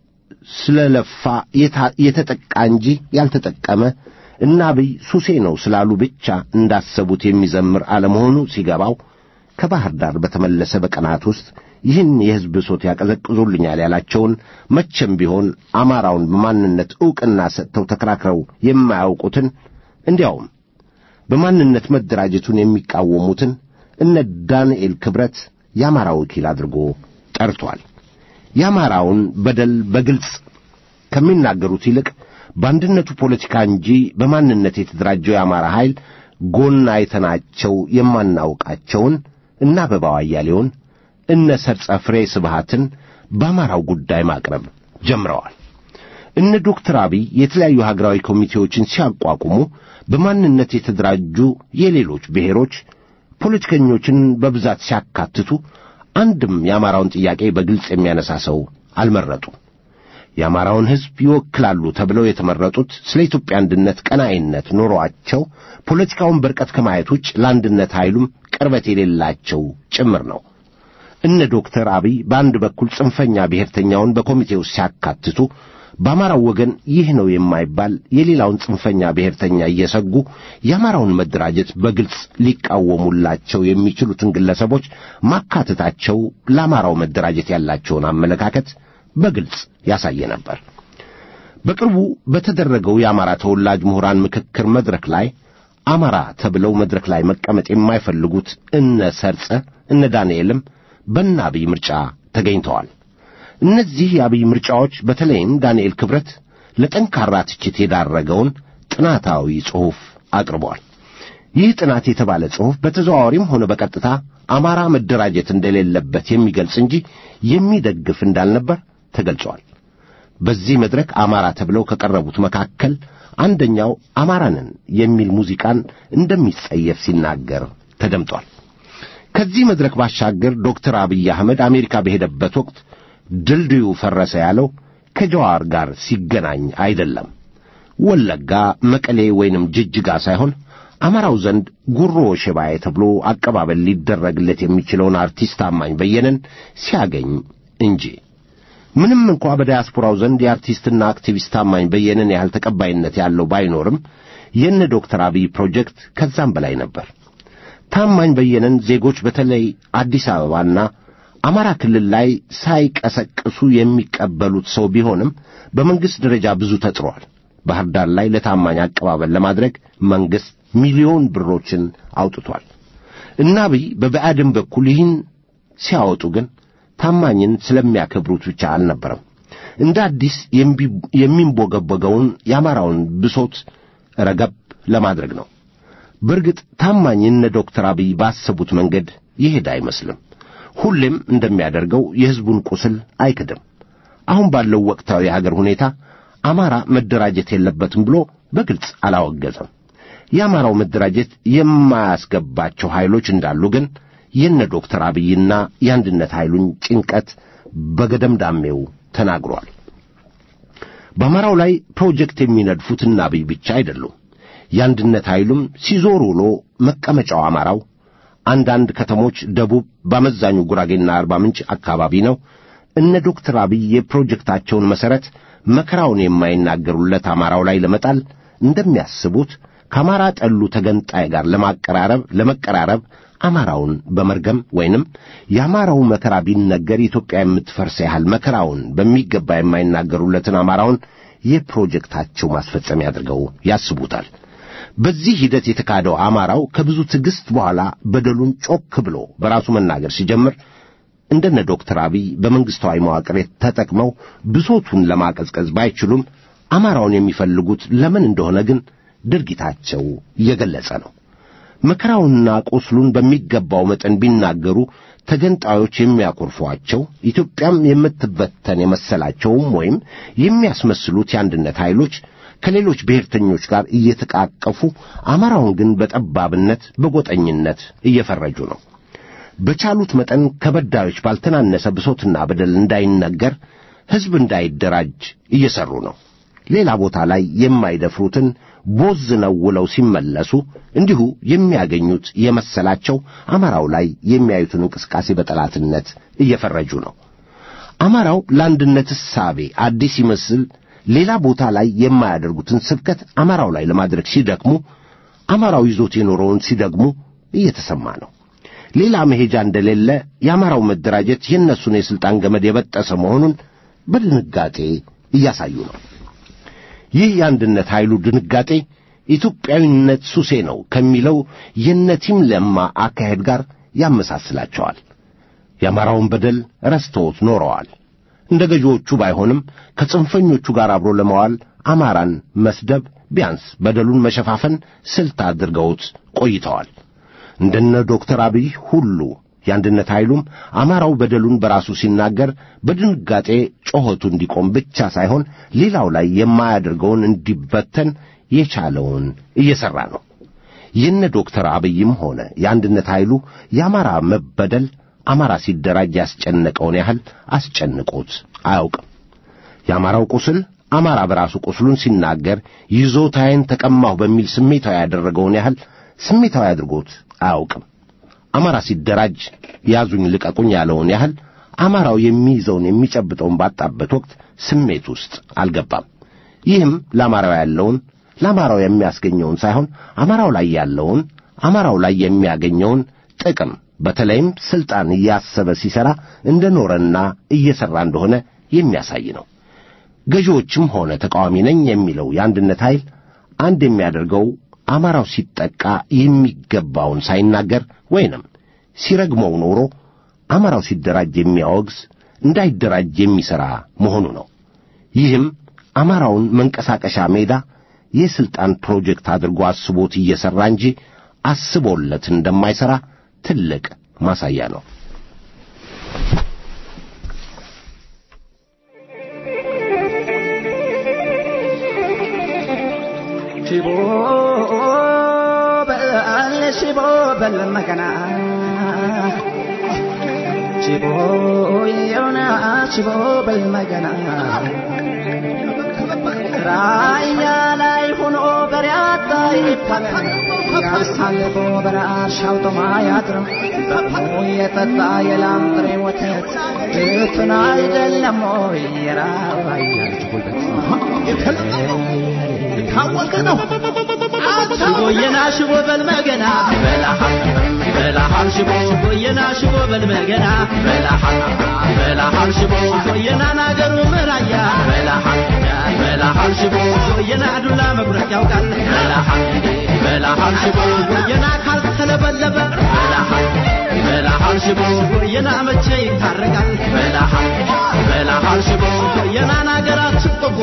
ስለለፋ የተጠቃ እንጂ ያልተጠቀመ እና አብይ ሱሴ ነው ስላሉ ብቻ እንዳሰቡት የሚዘምር አለመሆኑ ሲገባው ከባህር ዳር በተመለሰ በቀናት ውስጥ ይህን የሕዝብ ብሶት ያቀዘቅዙልኛል ያላቸውን መቼም ቢሆን አማራውን በማንነት ዕውቅና ሰጥተው ተከራክረው የማያውቁትን እንዲያውም በማንነት መደራጀቱን የሚቃወሙትን እነ ዳንኤል ክብረት የአማራ ወኪል አድርጎ ጠርቷል። የአማራውን በደል በግልጽ ከሚናገሩት ይልቅ በአንድነቱ ፖለቲካ እንጂ በማንነት የተደራጀው የአማራ ኃይል ጎን አይተናቸው የማናውቃቸውን እነ አበባው አያሌውን እነ ሰርጸ ፍሬ ስብሃትን በአማራው ጉዳይ ማቅረብ ጀምረዋል። እነ ዶክተር አብይ የተለያዩ ሀገራዊ ኮሚቴዎችን ሲያቋቁሙ በማንነት የተደራጁ የሌሎች ብሔሮች ፖለቲከኞችን በብዛት ሲያካትቱ አንድም የአማራውን ጥያቄ በግልጽ የሚያነሳ ሰው አልመረጡ። የአማራውን ሕዝብ ይወክላሉ ተብለው የተመረጡት ስለ ኢትዮጵያ አንድነት ቀናኢነት ኖሯቸው ፖለቲካውን በርቀት ከማየት ውጭ ለአንድነት ኃይሉም ቅርበት የሌላቸው ጭምር ነው። እነ ዶክተር አብይ በአንድ በኩል ጽንፈኛ ብሔርተኛውን በኮሚቴው ሲያካትቱ በአማራው ወገን ይህ ነው የማይባል የሌላውን ጽንፈኛ ብሔርተኛ እየሰጉ የአማራውን መደራጀት በግልጽ ሊቃወሙላቸው የሚችሉትን ግለሰቦች ማካተታቸው ለአማራው መደራጀት ያላቸውን አመለካከት በግልጽ ያሳየ ነበር። በቅርቡ በተደረገው የአማራ ተወላጅ ምሁራን ምክክር መድረክ ላይ አማራ ተብለው መድረክ ላይ መቀመጥ የማይፈልጉት እነ ሰርጸ እነ ዳንኤልም በእነ አብይ ምርጫ ተገኝተዋል። እነዚህ የአብይ ምርጫዎች በተለይም ዳንኤል ክብረት ለጠንካራ ትችት የዳረገውን ጥናታዊ ጽሑፍ አቅርቧል። ይህ ጥናት የተባለ ጽሑፍ በተዘዋዋሪም ሆነ በቀጥታ አማራ መደራጀት እንደሌለበት የሚገልጽ እንጂ የሚደግፍ እንዳልነበር ተገልጿል። በዚህ መድረክ አማራ ተብለው ከቀረቡት መካከል አንደኛው አማራንን የሚል ሙዚቃን እንደሚጸየፍ ሲናገር ተደምጧል። ከዚህ መድረክ ባሻገር ዶክተር አብይ አህመድ አሜሪካ በሄደበት ወቅት ድልድዩ ፈረሰ ያለው ከጀዋር ጋር ሲገናኝ አይደለም። ወለጋ፣ መቀሌ ወይንም ጅጅጋ ሳይሆን አማራው ዘንድ ጉሮ ሸባዬ ተብሎ አቀባበል ሊደረግለት የሚችለውን አርቲስት ታማኝ በየነን ሲያገኝ እንጂ ምንም እንኳን በዲያስፖራው ዘንድ የአርቲስትና አክቲቪስት ታማኝ በየነን ያህል ተቀባይነት ያለው ባይኖርም የነ ዶክተር አብይ ፕሮጀክት ከዛም በላይ ነበር። ታማኝ በየነን ዜጎች በተለይ አዲስ አበባና አማራ ክልል ላይ ሳይቀሰቅሱ የሚቀበሉት ሰው ቢሆንም በመንግስት ደረጃ ብዙ ተጥሯል። ባህር ዳር ላይ ለታማኝ አቀባበል ለማድረግ መንግስት ሚሊዮን ብሮችን አውጥቷል። እና አብይ በብአዴን በኩል ይህን ሲያወጡ ግን ታማኝን ስለሚያከብሩት ብቻ አልነበረም። እንደ አዲስ የሚንቦገቦገውን የአማራውን ብሶት ረገብ ለማድረግ ነው። በርግጥ ታማኝ እነ ዶክተር አብይ ባሰቡት መንገድ ይሄድ አይመስልም። ሁሌም እንደሚያደርገው የሕዝቡን ቁስል አይክድም። አሁን ባለው ወቅታዊ የሀገር ሁኔታ አማራ መደራጀት የለበትም ብሎ በግልጽ አላወገዘም። የአማራው መደራጀት የማያስገባቸው ኃይሎች እንዳሉ ግን የነ ዶክተር አብይና የአንድነት ኃይሉን ጭንቀት በገደምዳሜው ተናግሯል። በአማራው ላይ ፕሮጀክት የሚነድፉት እና አብይ ብቻ አይደሉም። የአንድነት ኃይሉም ሲዞር ውሎ መቀመጫው አማራው አንዳንድ ከተሞች ደቡብ በአመዛኙ ጉራጌና አርባ ምንጭ አካባቢ ነው። እነ ዶክተር አብይ የፕሮጀክታቸውን መሰረት መከራውን የማይናገሩለት አማራው ላይ ለመጣል እንደሚያስቡት ከአማራ ጠሉ ተገንጣይ ጋር ለመቀራረብ አማራውን በመርገም ወይንም የአማራው መከራ ቢነገር ኢትዮጵያ የምትፈርስ ያህል መከራውን በሚገባ የማይናገሩለትን አማራውን የፕሮጀክታቸው ማስፈጸሚያ አድርገው ያስቡታል። በዚህ ሂደት የተካደው አማራው ከብዙ ትዕግስት በኋላ በደሉን ጮክ ብሎ በራሱ መናገር ሲጀምር እንደነ ዶክተር አብይ በመንግስታዊ መዋቅር ተጠቅመው ብሶቱን ለማቀዝቀዝ ባይችሉም አማራውን የሚፈልጉት ለምን እንደሆነ ግን ድርጊታቸው እየገለጸ ነው። መከራውንና ቁስሉን በሚገባው መጠን ቢናገሩ ተገንጣዮች የሚያኮርፏቸው ኢትዮጵያም የምትበተን የመሰላቸውም ወይም የሚያስመስሉት የአንድነት ኃይሎች ከሌሎች ብሔርተኞች ጋር እየተቃቀፉ አማራውን ግን በጠባብነት በጎጠኝነት እየፈረጁ ነው። በቻሉት መጠን ከበዳዮች ባልተናነሰ ብሶትና በደል እንዳይነገር ሕዝብ እንዳይደራጅ እየሰሩ ነው። ሌላ ቦታ ላይ የማይደፍሩትን ቦዝነው ውለው ሲመለሱ እንዲሁ የሚያገኙት የመሰላቸው አማራው ላይ የሚያዩትን እንቅስቃሴ በጠላትነት እየፈረጁ ነው። አማራው ለአንድነት እሳቤ አዲስ ይመስል ሌላ ቦታ ላይ የማያደርጉትን ስብከት አማራው ላይ ለማድረግ ሲደክሙ አማራው ይዞት የኖረውን ሲደግሙ እየተሰማ ነው። ሌላ መሄጃ እንደሌለ የአማራው መደራጀት የነሱን የስልጣን ገመድ የበጠሰ መሆኑን በድንጋጤ እያሳዩ ነው። ይህ የአንድነት ኃይሉ ድንጋጤ ኢትዮጵያዊነት ሱሴ ነው ከሚለው የነቲም ለማ አካሄድ ጋር ያመሳስላቸዋል። የአማራውን በደል ረስተውት ኖረዋል። እንደ ገዢዎቹ ባይሆንም ከጽንፈኞቹ ጋር አብሮ ለመዋል አማራን መስደብ ቢያንስ በደሉን መሸፋፈን ስልት አድርገውት ቆይተዋል። እንደነ ዶክተር አብይ ሁሉ የአንድነት ኃይሉም አማራው በደሉን በራሱ ሲናገር በድንጋጤ ጮኸቱ እንዲቆም ብቻ ሳይሆን ሌላው ላይ የማያደርገውን እንዲበተን የቻለውን እየሰራ ነው። የነ ዶክተር አብይም ሆነ የአንድነት ኃይሉ የአማራ መበደል አማራ ሲደራጅ ያስጨነቀውን ያህል አስጨንቆት አያውቅም። የአማራው ቁስል አማራ በራሱ ቁስሉን ሲናገር ይዞታዬን ተቀማሁ በሚል ስሜታዊ ያደረገውን ያህል ስሜታዊ አድርጎት አያውቅም። አማራ ሲደራጅ ያዙኝ ልቀቁኝ ያለውን ያህል አማራው የሚይዘውን የሚጨብጠውን ባጣበት ወቅት ስሜት ውስጥ አልገባም። ይህም ለአማራው ያለውን ለአማራው የሚያስገኘውን ሳይሆን አማራው ላይ ያለውን አማራው ላይ የሚያገኘውን ጥቅም በተለይም ስልጣን እያሰበ ሲሰራ እንደኖረና እየሰራ እንደሆነ የሚያሳይ ነው። ገዢዎችም ሆነ ተቃዋሚ ነኝ የሚለው የአንድነት ኃይል አንድ የሚያደርገው አማራው ሲጠቃ የሚገባውን ሳይናገር ወይንም ሲረግመው ኖሮ አማራው ሲደራጅ የሚያወግዝ እንዳይደራጅ የሚሰራ መሆኑ ነው። ይህም አማራውን መንቀሳቀሻ ሜዳ የስልጣን ፕሮጀክት አድርጎ አስቦት እየሰራ እንጂ አስቦለት እንደማይሰራ ትልቅ ማሳያ ነው። ሽቦ በለመከና ሽቦ የውና ሽቦ በለመከና ራያ ላይ ሆኖ በሪያታ ያሳልፎ በራሻው ተማያጥረም የጠጣ የላም ጥሬ ወተት እቱን አይደለም ወይ የራብ አያልች ጉልበት የታወቀ ነው ሽቦየና ሽቦ በልመገና በላሃል ሽቦየና ሽቦ በልመገና በላሃል ሽቦየና ናገሩ ምራያ በላሃል ሽቦየና ዱላ መጉረጥ ያውቃል በላሃል ሽቦየና ካልተለበለበ በላሃል ሽቦየና መቼ ይታረቃል በላሃል ሽቦየና ናገራችን ቆቦ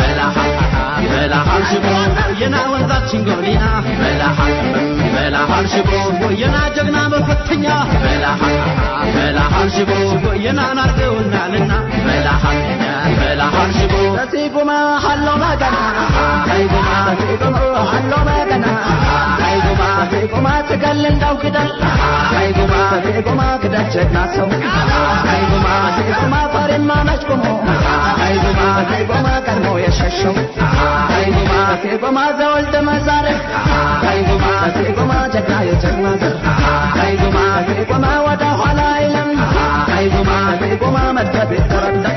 በላሃል ሽቦየና ወንዛችን ጎሊና በላሃል ሽቦየና ጀግና መፈተኛ በላሃል ሽቦየና ናርገውናልና በላሃል ሽቦ ተሲጉማ ሀሎ መገና ተሲጉማ ሀሎ መገና ተሲጉማ ትገል እንዳው ክደል ተሲጉማ ክደል ጀግና ሰው ተሲጉማ ፈሬማ ነች ቆሞ ተሲጉማ ቀድሞ የሸሸው ተሲጉማ ዘወልደ መዛርህ ተሲጉማ ጀግና የጀግና ዘር ተሲጉማ ወደ ኋላ አይለም ተሲጉማ መድረብ ይተረዳል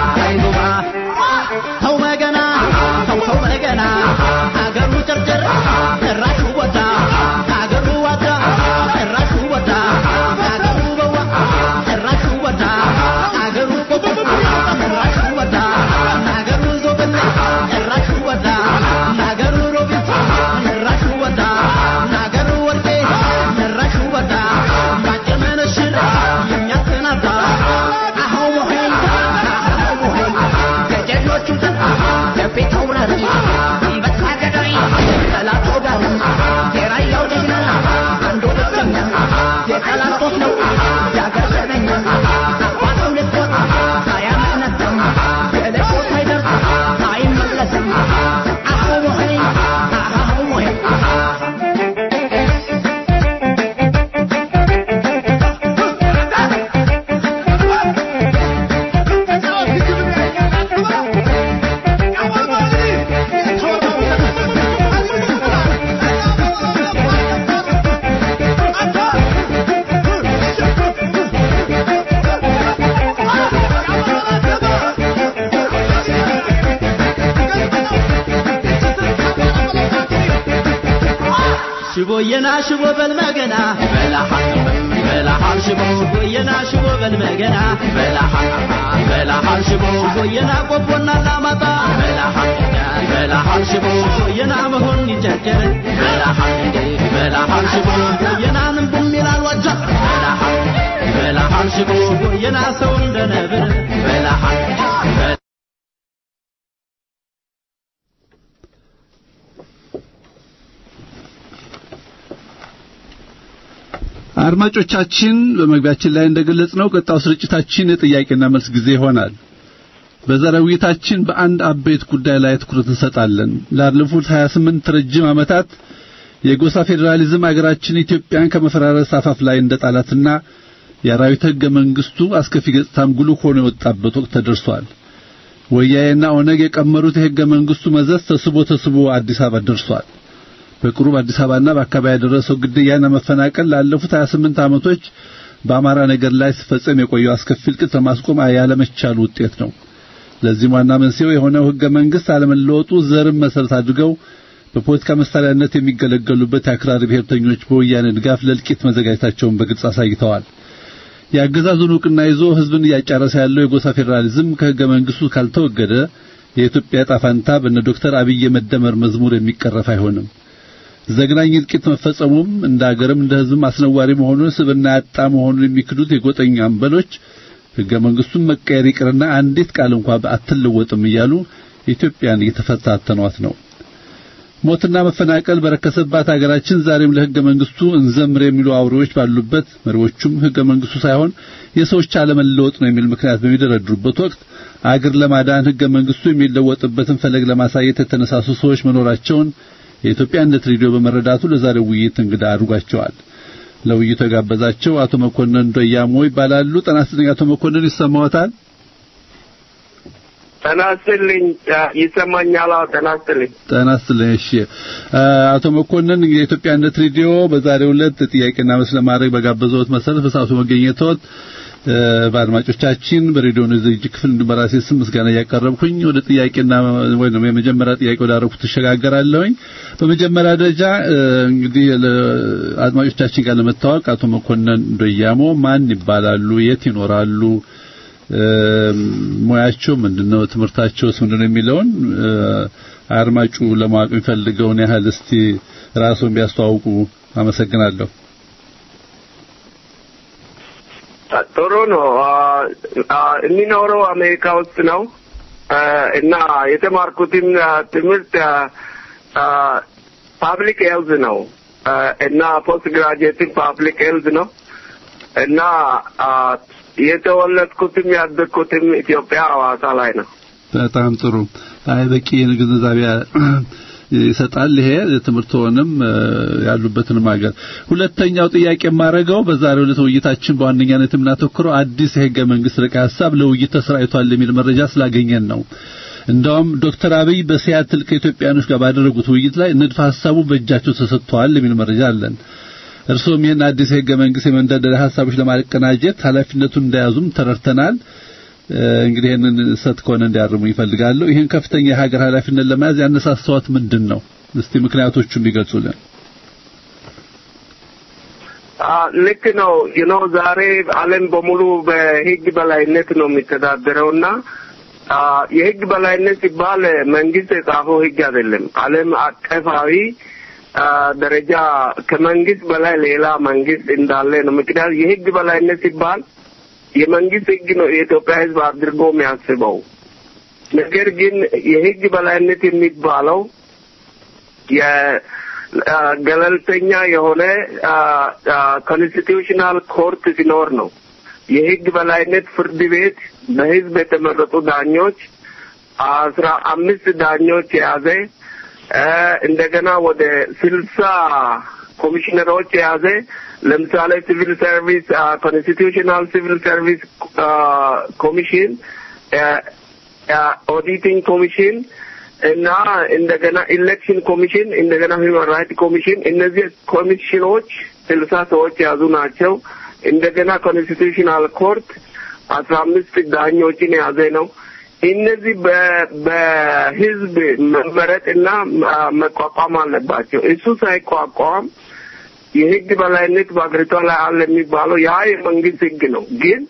ተው መገና ተው መገና አገሩ ጨርጨር ራሹ ወጣ አገሩ ወጣ ራሹ ወጣ አገሩ በዋ ራሹ ወጣ አገሩ ቆቦ ራሹ ወጣ አገሩ ዞብል ራሹ ወጣ አገሩ ሮቢት ራሹ ወጣ አገሩ ወርቄ ራሹ ወጣ ባጨመነሽር የሚያተናታ አሁን ሞሄን ሽቦየና ሽቦ በልመገና በላሃል ሽቦየና ሽቦ በልመገና በላሃል ሽቦየና ቆቦና ላማጣ በላሃል ሽቦየና መሆን ይቸገር በላሃል ሽቦየናንም ቡም ይላል ዋጃ በላሃል ሽቦየና ሰው እንደ ነብር አድማጮቻችን በመግቢያችን ላይ እንደገለጽነው ቀጣው ስርጭታችን የጥያቄና መልስ ጊዜ ይሆናል። በዛሬው ውይይታችን በአንድ አበይት ጉዳይ ላይ ትኩረት እንሰጣለን። ላለፉት 28 ረጅም ዓመታት የጎሳ ፌዴራሊዝም አገራችን ኢትዮጵያን ከመፈራረስ አፋፍ ላይ እንደጣላትና የአራዊት ሕገ መንግስቱ አስከፊ ገጽታም ጉልህ ሆኖ የወጣበት ወቅት ተደርሷል። ወያኔና ኦነግ የቀመሩት የሕገ መንግስቱ መዘዝ ተስቦ አዲስ አበባ ደርሷል። በቅርቡ አዲስ አበባና በአካባቢ ያደረሰው ግድያና መፈናቀል ላለፉት 28 ዓመቶች በአማራ ነገር ላይ ሲፈጸም የቆየው አስከፊ እልቂት ለማስቆም ያለመቻሉ ውጤት ነው። ለዚህም ዋና መንስኤው የሆነው ሕገ መንግስት አለመለወጡ ዘርን መሰረት አድርገው በፖለቲካ መሳሪያነት የሚገለገሉበት የአክራሪ ብሔርተኞች በወያኔ ድጋፍ ለእልቂት መዘጋጀታቸውን በግልጽ አሳይተዋል። የአገዛዙን ዕውቅና ይዞ ህዝብን እያጫረሰ ያለው የጎሳ ፌዴራሊዝም ከሕገ መንግስቱ ካልተወገደ የኢትዮጵያ ዕጣ ፈንታ በእነ ዶክተር አብይ የመደመር መዝሙር የሚቀረፍ አይሆንም። ዘግናኝ እልቂት መፈጸሙም እንደ አገርም እንደ ህዝብም አስነዋሪ መሆኑን ስብና ያጣ መሆኑን የሚክዱት የጎጠኛ አንበሎች ሕገ መንግስቱን መቀየር ይቅርና አንዲት ቃል እንኳን አትለወጥም እያሉ ኢትዮጵያን እየተፈታተኗት ነው። ሞትና መፈናቀል በረከሰባት አገራችን ዛሬም ለሕገ መንግስቱ እንዘምር የሚሉ አውሬዎች ባሉበት መሪዎቹም ሕገ መንግስቱ ሳይሆን የሰዎች አለመለወጥ ነው የሚል ምክንያት በሚደረድሩበት ወቅት አገር ለማዳን ሕገ መንግስቱ የሚለወጥበትን ፈለግ ለማሳየት የተነሳሱ ሰዎች መኖራቸውን የኢትዮጵያ አንድነት ሬዲዮ በመረዳቱ ለዛሬው ውይይት እንግዳ አድርጓቸዋል። ለውይይቱ የጋበዛቸው አቶ መኮንን ዶያሞ ይባላሉ። ጤና ይስጥልኝ አቶ መኮንን፣ ይሰማዎታል? ተናስተልኝ ይሰማኛል። ተናስተልኝ እሺ አቶ መኮንን የኢትዮጵያነት ሬዲዮ በዛሬው ዕለት ጥያቄና መልስ ለማድረግ በጋበዘውት መሰረት በሰዓቱ መገኘቶት በአድማጮቻችን በሬዲዮ ዝግጅት ክፍል እንደራሴ ስም ምስጋና ያቀረብኩኝ ወደ ጥያቄና ወይንም የመጀመሪያ ጥያቄ ወዳረኩት ተሸጋገራለሁኝ። በመጀመሪያ ደረጃ እንግዲህ አድማጮቻችን ጋር ለመታወቅ አቶ መኮንን ዶያሞ ማን ይባላሉ? የት ይኖራሉ? ሙያቸው ምንድነው? ትምህርታቸውስ ምንድነው? የሚለውን አድማጩ ለማወቅ የሚፈልገውን ያህል እስቲ ራስዎን ቢያስተዋውቁ አመሰግናለሁ። ጥሩ ነው። የሚኖረው አሜሪካ ውስጥ ነው እና የተማርኩትም ትምህርት ፐብሊክ ሄልዝ ነው እና ፖስት ግራጁዌት ፐብሊክ ሄልዝ ነው እና የተወለድኩትም ያደግኩትም ኢትዮጵያ ሐዋሳ ላይ ነው። በጣም ጥሩ። በቂ ግንዛቤ ይሰጣል ይሄ ትምህርቶንም ያሉበትን ማገር። ሁለተኛው ጥያቄ ማረጋው በዛሬው ዕለት ውይይታችን በዋነኛነት የምናተኩረው አዲስ የህገ መንግስት ረቂቅ ሐሳብ ለውይይት ተሰራይቷል የሚል መረጃ ስላገኘን ነው። እንደውም ዶክተር አብይ በሲያትል ከኢትዮጵያኖች ጋር ባደረጉት ውይይት ላይ ንድፈ ሐሳቡ በእጃቸው ተሰጥቷል የሚል መረጃ አለን። እርሶም ይህን አዲስ የህገ መንግስት የመንደርደሪያ ሐሳቦች ለማቀናጀት ኃላፊነቱን እንደያዙም ተረድተናል። እንግዲህ ይሄንን ሰጥኮን እንዲያርሙ ይፈልጋሉ። ይሄን ከፍተኛ የሀገር ኃላፊነት ለማያዝ ያነሳሳዎት ምንድነው? እስቲ ምክንያቶቹን ቢገልጹልን። ልክ ነው። ዛሬ ዓለም በሙሉ በህግ በላይነት ነው የሚተዳደረውና የህግ በላይነት ሲባል መንግስት የጻፈው ህግ አይደለም። ዓለም አቀፋዊ ደረጃ ከመንግስት በላይ ሌላ መንግስት እንዳለ ነው። ምክንያቱም የህግ በላይነት ሲባል የመንግስት ህግ ነው የኢትዮጵያ ህዝብ አድርጎ የሚያስበው። ነገር ግን የህግ በላይነት የሚባለው የገለልተኛ የሆነ ኮንስቲቱሽናል ኮርት ሲኖር ነው። የህግ በላይነት ፍርድ ቤት በህዝብ የተመረጡ ዳኞች 15 ዳኞች የያዘ እንደገና ወደ 60 ኮሚሽነሮች የያዘ ለምሳሌ ሲቪል ሰርቪስ ኮንስቲቱሽናል ሲቪል ሰርቪስ ኮሚሽን ኦዲቲንግ ኮሚሽን እና እንደገና ኢሌክሽን ኮሚሽን እንደገና ሂውማን ራይት ኮሚሽን እነዚህ ኮሚሽኖች 60 ሰዎች የያዙ ናቸው። እንደገና ኮንስቲቱሽናል ኮርት 15 ዳኞችን የያዘ ነው። እነዚህ በህዝብ መመረጥና መቋቋም አለባቸው። እሱ ሳይቋቋም የህግ በላይነት በአገሪቷ ላይ አለ የሚባለው ያ የመንግስት ህግ ነው። ግን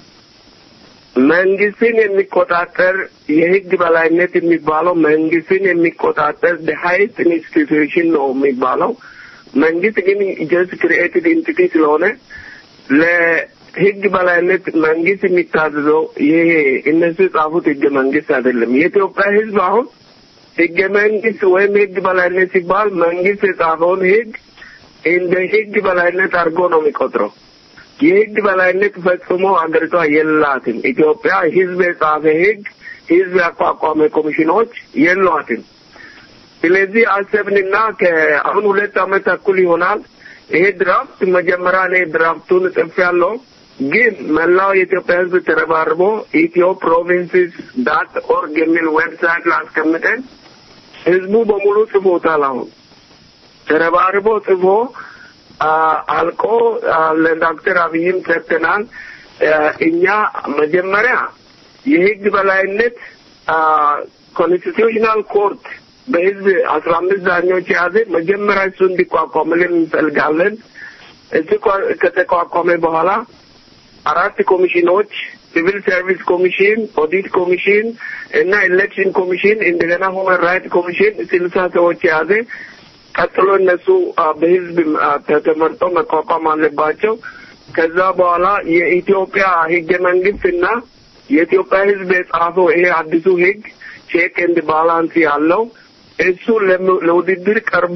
መንግስትን የሚቆጣጠር የህግ በላይነት የሚባለው መንግስትን የሚቆጣጠር the highest institution ነው የሚባለው። መንግስት ግን just created entity ስለሆነ ለህግ በላይነት መንግስት የሚታዘዘው ይሄ እነሱ የጻፉት ህገ መንግስት አይደለም። የኢትዮጵያ ህዝብ አሁን ህገ መንግስት ወይም ህግ በላይነት ሲባል መንግስት የጻፈውን ህግ እንደ ህግ በላይነት አድርጎ ነው የሚቆጥረው። የህግ በላይነት ፈጽሞ አገሪቷ የላትም። ኢትዮጵያ ህዝብ የጻፈ ህግ፣ ህዝብ ያቋቋመ ኮሚሽኖች የሏትም። ስለዚህ አሰብንና ከአሁን 2 ዓመት ተኩል ይሆናል ይሄ ድራፍት መጀመሪያ ላይ ድራፍቱን ጽፌያለሁ። ግን መላው የኢትዮጵያ ህዝብ ተረባርቦ ethioprovinces.org የሚል ዌብሳይት ላይ አስቀምጠን ህዝቡ በሙሉ ጽፎታል። አሁን ተረባርቦ ጽፎ አልቆ ለዶክተር አብይም ሰጥተናል። እኛ መጀመሪያ የህግ በላይነት ኮንስቲቱሽናል ኮርት በህዝብ 15 ዳኞች የያዘ መጀመሪያ እሱ እንዲቋቋምልን እንፈልጋለን። እሱ ከተቋቋመ በኋላ 4 ኮሚሽኖች ሲቪል ሰርቪስ ኮሚሽን፣ ኦዲት ኮሚሽን እና ኢሌክሽን ኮሚሽን እንደገና ሁማን ራይት ኮሚሽን 60 ሰዎች የያዘ ቀጥሎ እነሱ በህዝብ ተመርጠው መቋቋም አለባቸው። ከዛ በኋላ የኢትዮጵያ ህገ መንግስትና የኢትዮጵያ ህዝብ የጻፈው ይሄ አዲሱ ህግ ቼክ ኤንድ ባላንስ ያለው እሱ ለውድድር ቀርቦ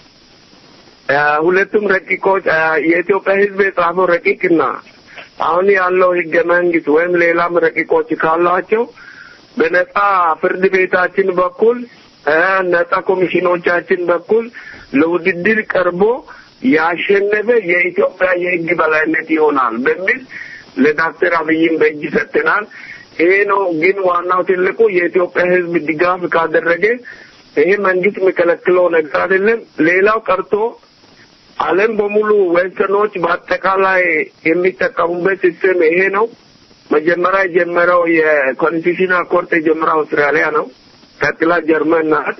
ሁለቱም ረቂቆች የኢትዮጵያ ህዝብ የጻፈው ረቂቅና አሁን ያለው ህገ መንግስት ወይም ሌላም ረቂቆች ካላቸው በነጻ ፍርድ ቤታችን በኩል ነጻ ኮሚሽኖቻችን በኩል ለውድድር ቀርቦ ያሸነፈ የኢትዮጵያ የህግ በላይነት ይሆናል በሚል ለዶክተር አብይም በእጅ ሰጥተናል። ይሄ ነው። ግን ዋናው ትልቁ የኢትዮጵያ ህዝብ ድጋፍ ካደረገ ይሄ መንግስት የሚከለክለው ነገር አይደለም። ሌላው ቀርቶ ዓለም በሙሉ ዌስተርኖች በአጠቃላይ የሚጠቀሙበት ሲስተም ይሄ ነው። መጀመሪያ የጀመረው የኮንስቲቱሽናል ኮርት የጀመረው አውስትራሊያ ነው። ቀጥላ ጀርመን ናት።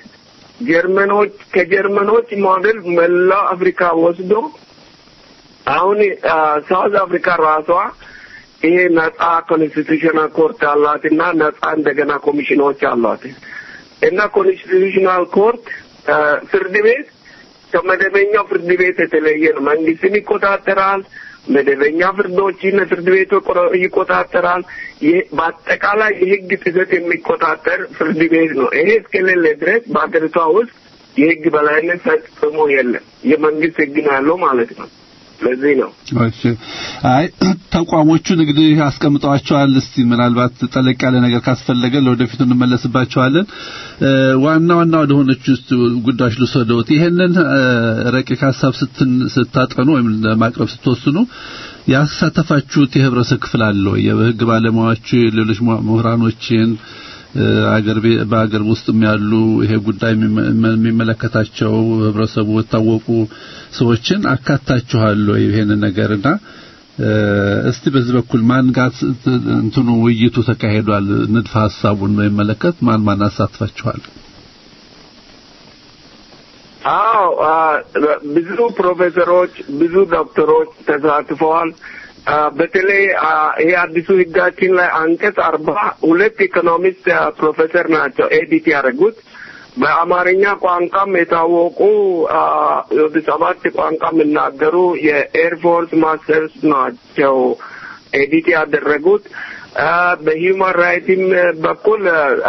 ከጀርመኖች ሞዴል መላው አፍሪካ ወስዶ አሁን ሳውዝ አፍሪካ ራሷ ይሄ ነጻ ኮንስቲቱሽናል ኮርት አላትና ነጻ እንደገና ኮሚሽኖች አሏት እና ኮንስቲቱሽናል ኮርት ፍርድ ቤት ከመደበኛው ፍርድ ቤት የተለየ ነው። መንግስትን ይቆጣጠራል። መደበኛ ፍርዶችን ፍርድ ቤቱ ይቆጣጠራል። በአጠቃላይ የህግ ጥሰት የሚቆጣጠር ፍርድ ቤት ነው። ይሄ እስከሌለ ድረስ በአገሪቷ ውስጥ የህግ በላይነት ፈጽሞ የለም። የመንግስት ህግ ነው ያለው ማለት ነው። ለዚህ ነው እሺ። አይ ተቋሞቹን እንግዲህ አስቀምጠዋቸዋል። እስቲ ምናልባት ጠለቅ ያለ ነገር ካስፈለገ ለወደፊቱ እንመለስባቸዋለን። ዋና ወደ ሆነች ውስጥ ጉዳዮች ልሰደውት ይሄንን ረቂቅ ሐሳብ ስታጠኑ ወይም ለማቅረብ ስትወስኑ ያሳተፋችሁት የህብረተሰብ ክፍል አለ ወይ? የህግ ባለሙያዎች፣ ሌሎች ምሁራኖችን በአገር ውስጥም ያሉ ይሄ ጉዳይ የሚመለከታቸው ህብረተሰቡ የታወቁ ሰዎችን አካታችኋል ወይ ይሄን ነገርና እስቲ በዚህ በኩል ማን ጋር እንትኑ ውይይቱ ተካሂዷል? ንድፈ ሐሳቡን ነው የሚመለከት ማን አሳትፋችኋል? ብዙ ፕሮፌሰሮች፣ ብዙ ዶክተሮች ተሳትፈዋል። በተለይ ይሄ አዲሱ ህጋችን ላይ አንቀጽ 42 ኢኮኖሚስት ፕሮፌሰር ናቸው ኤዲት ያደረጉት። በአማርኛ ቋንቋም የታወቁ ወደ 7 ቋንቋ የሚናገሩ የኤር ፎርስ ማስተርስ ናቸው ኤዲት ያደረጉት። በሂውማን ራይትም በኩል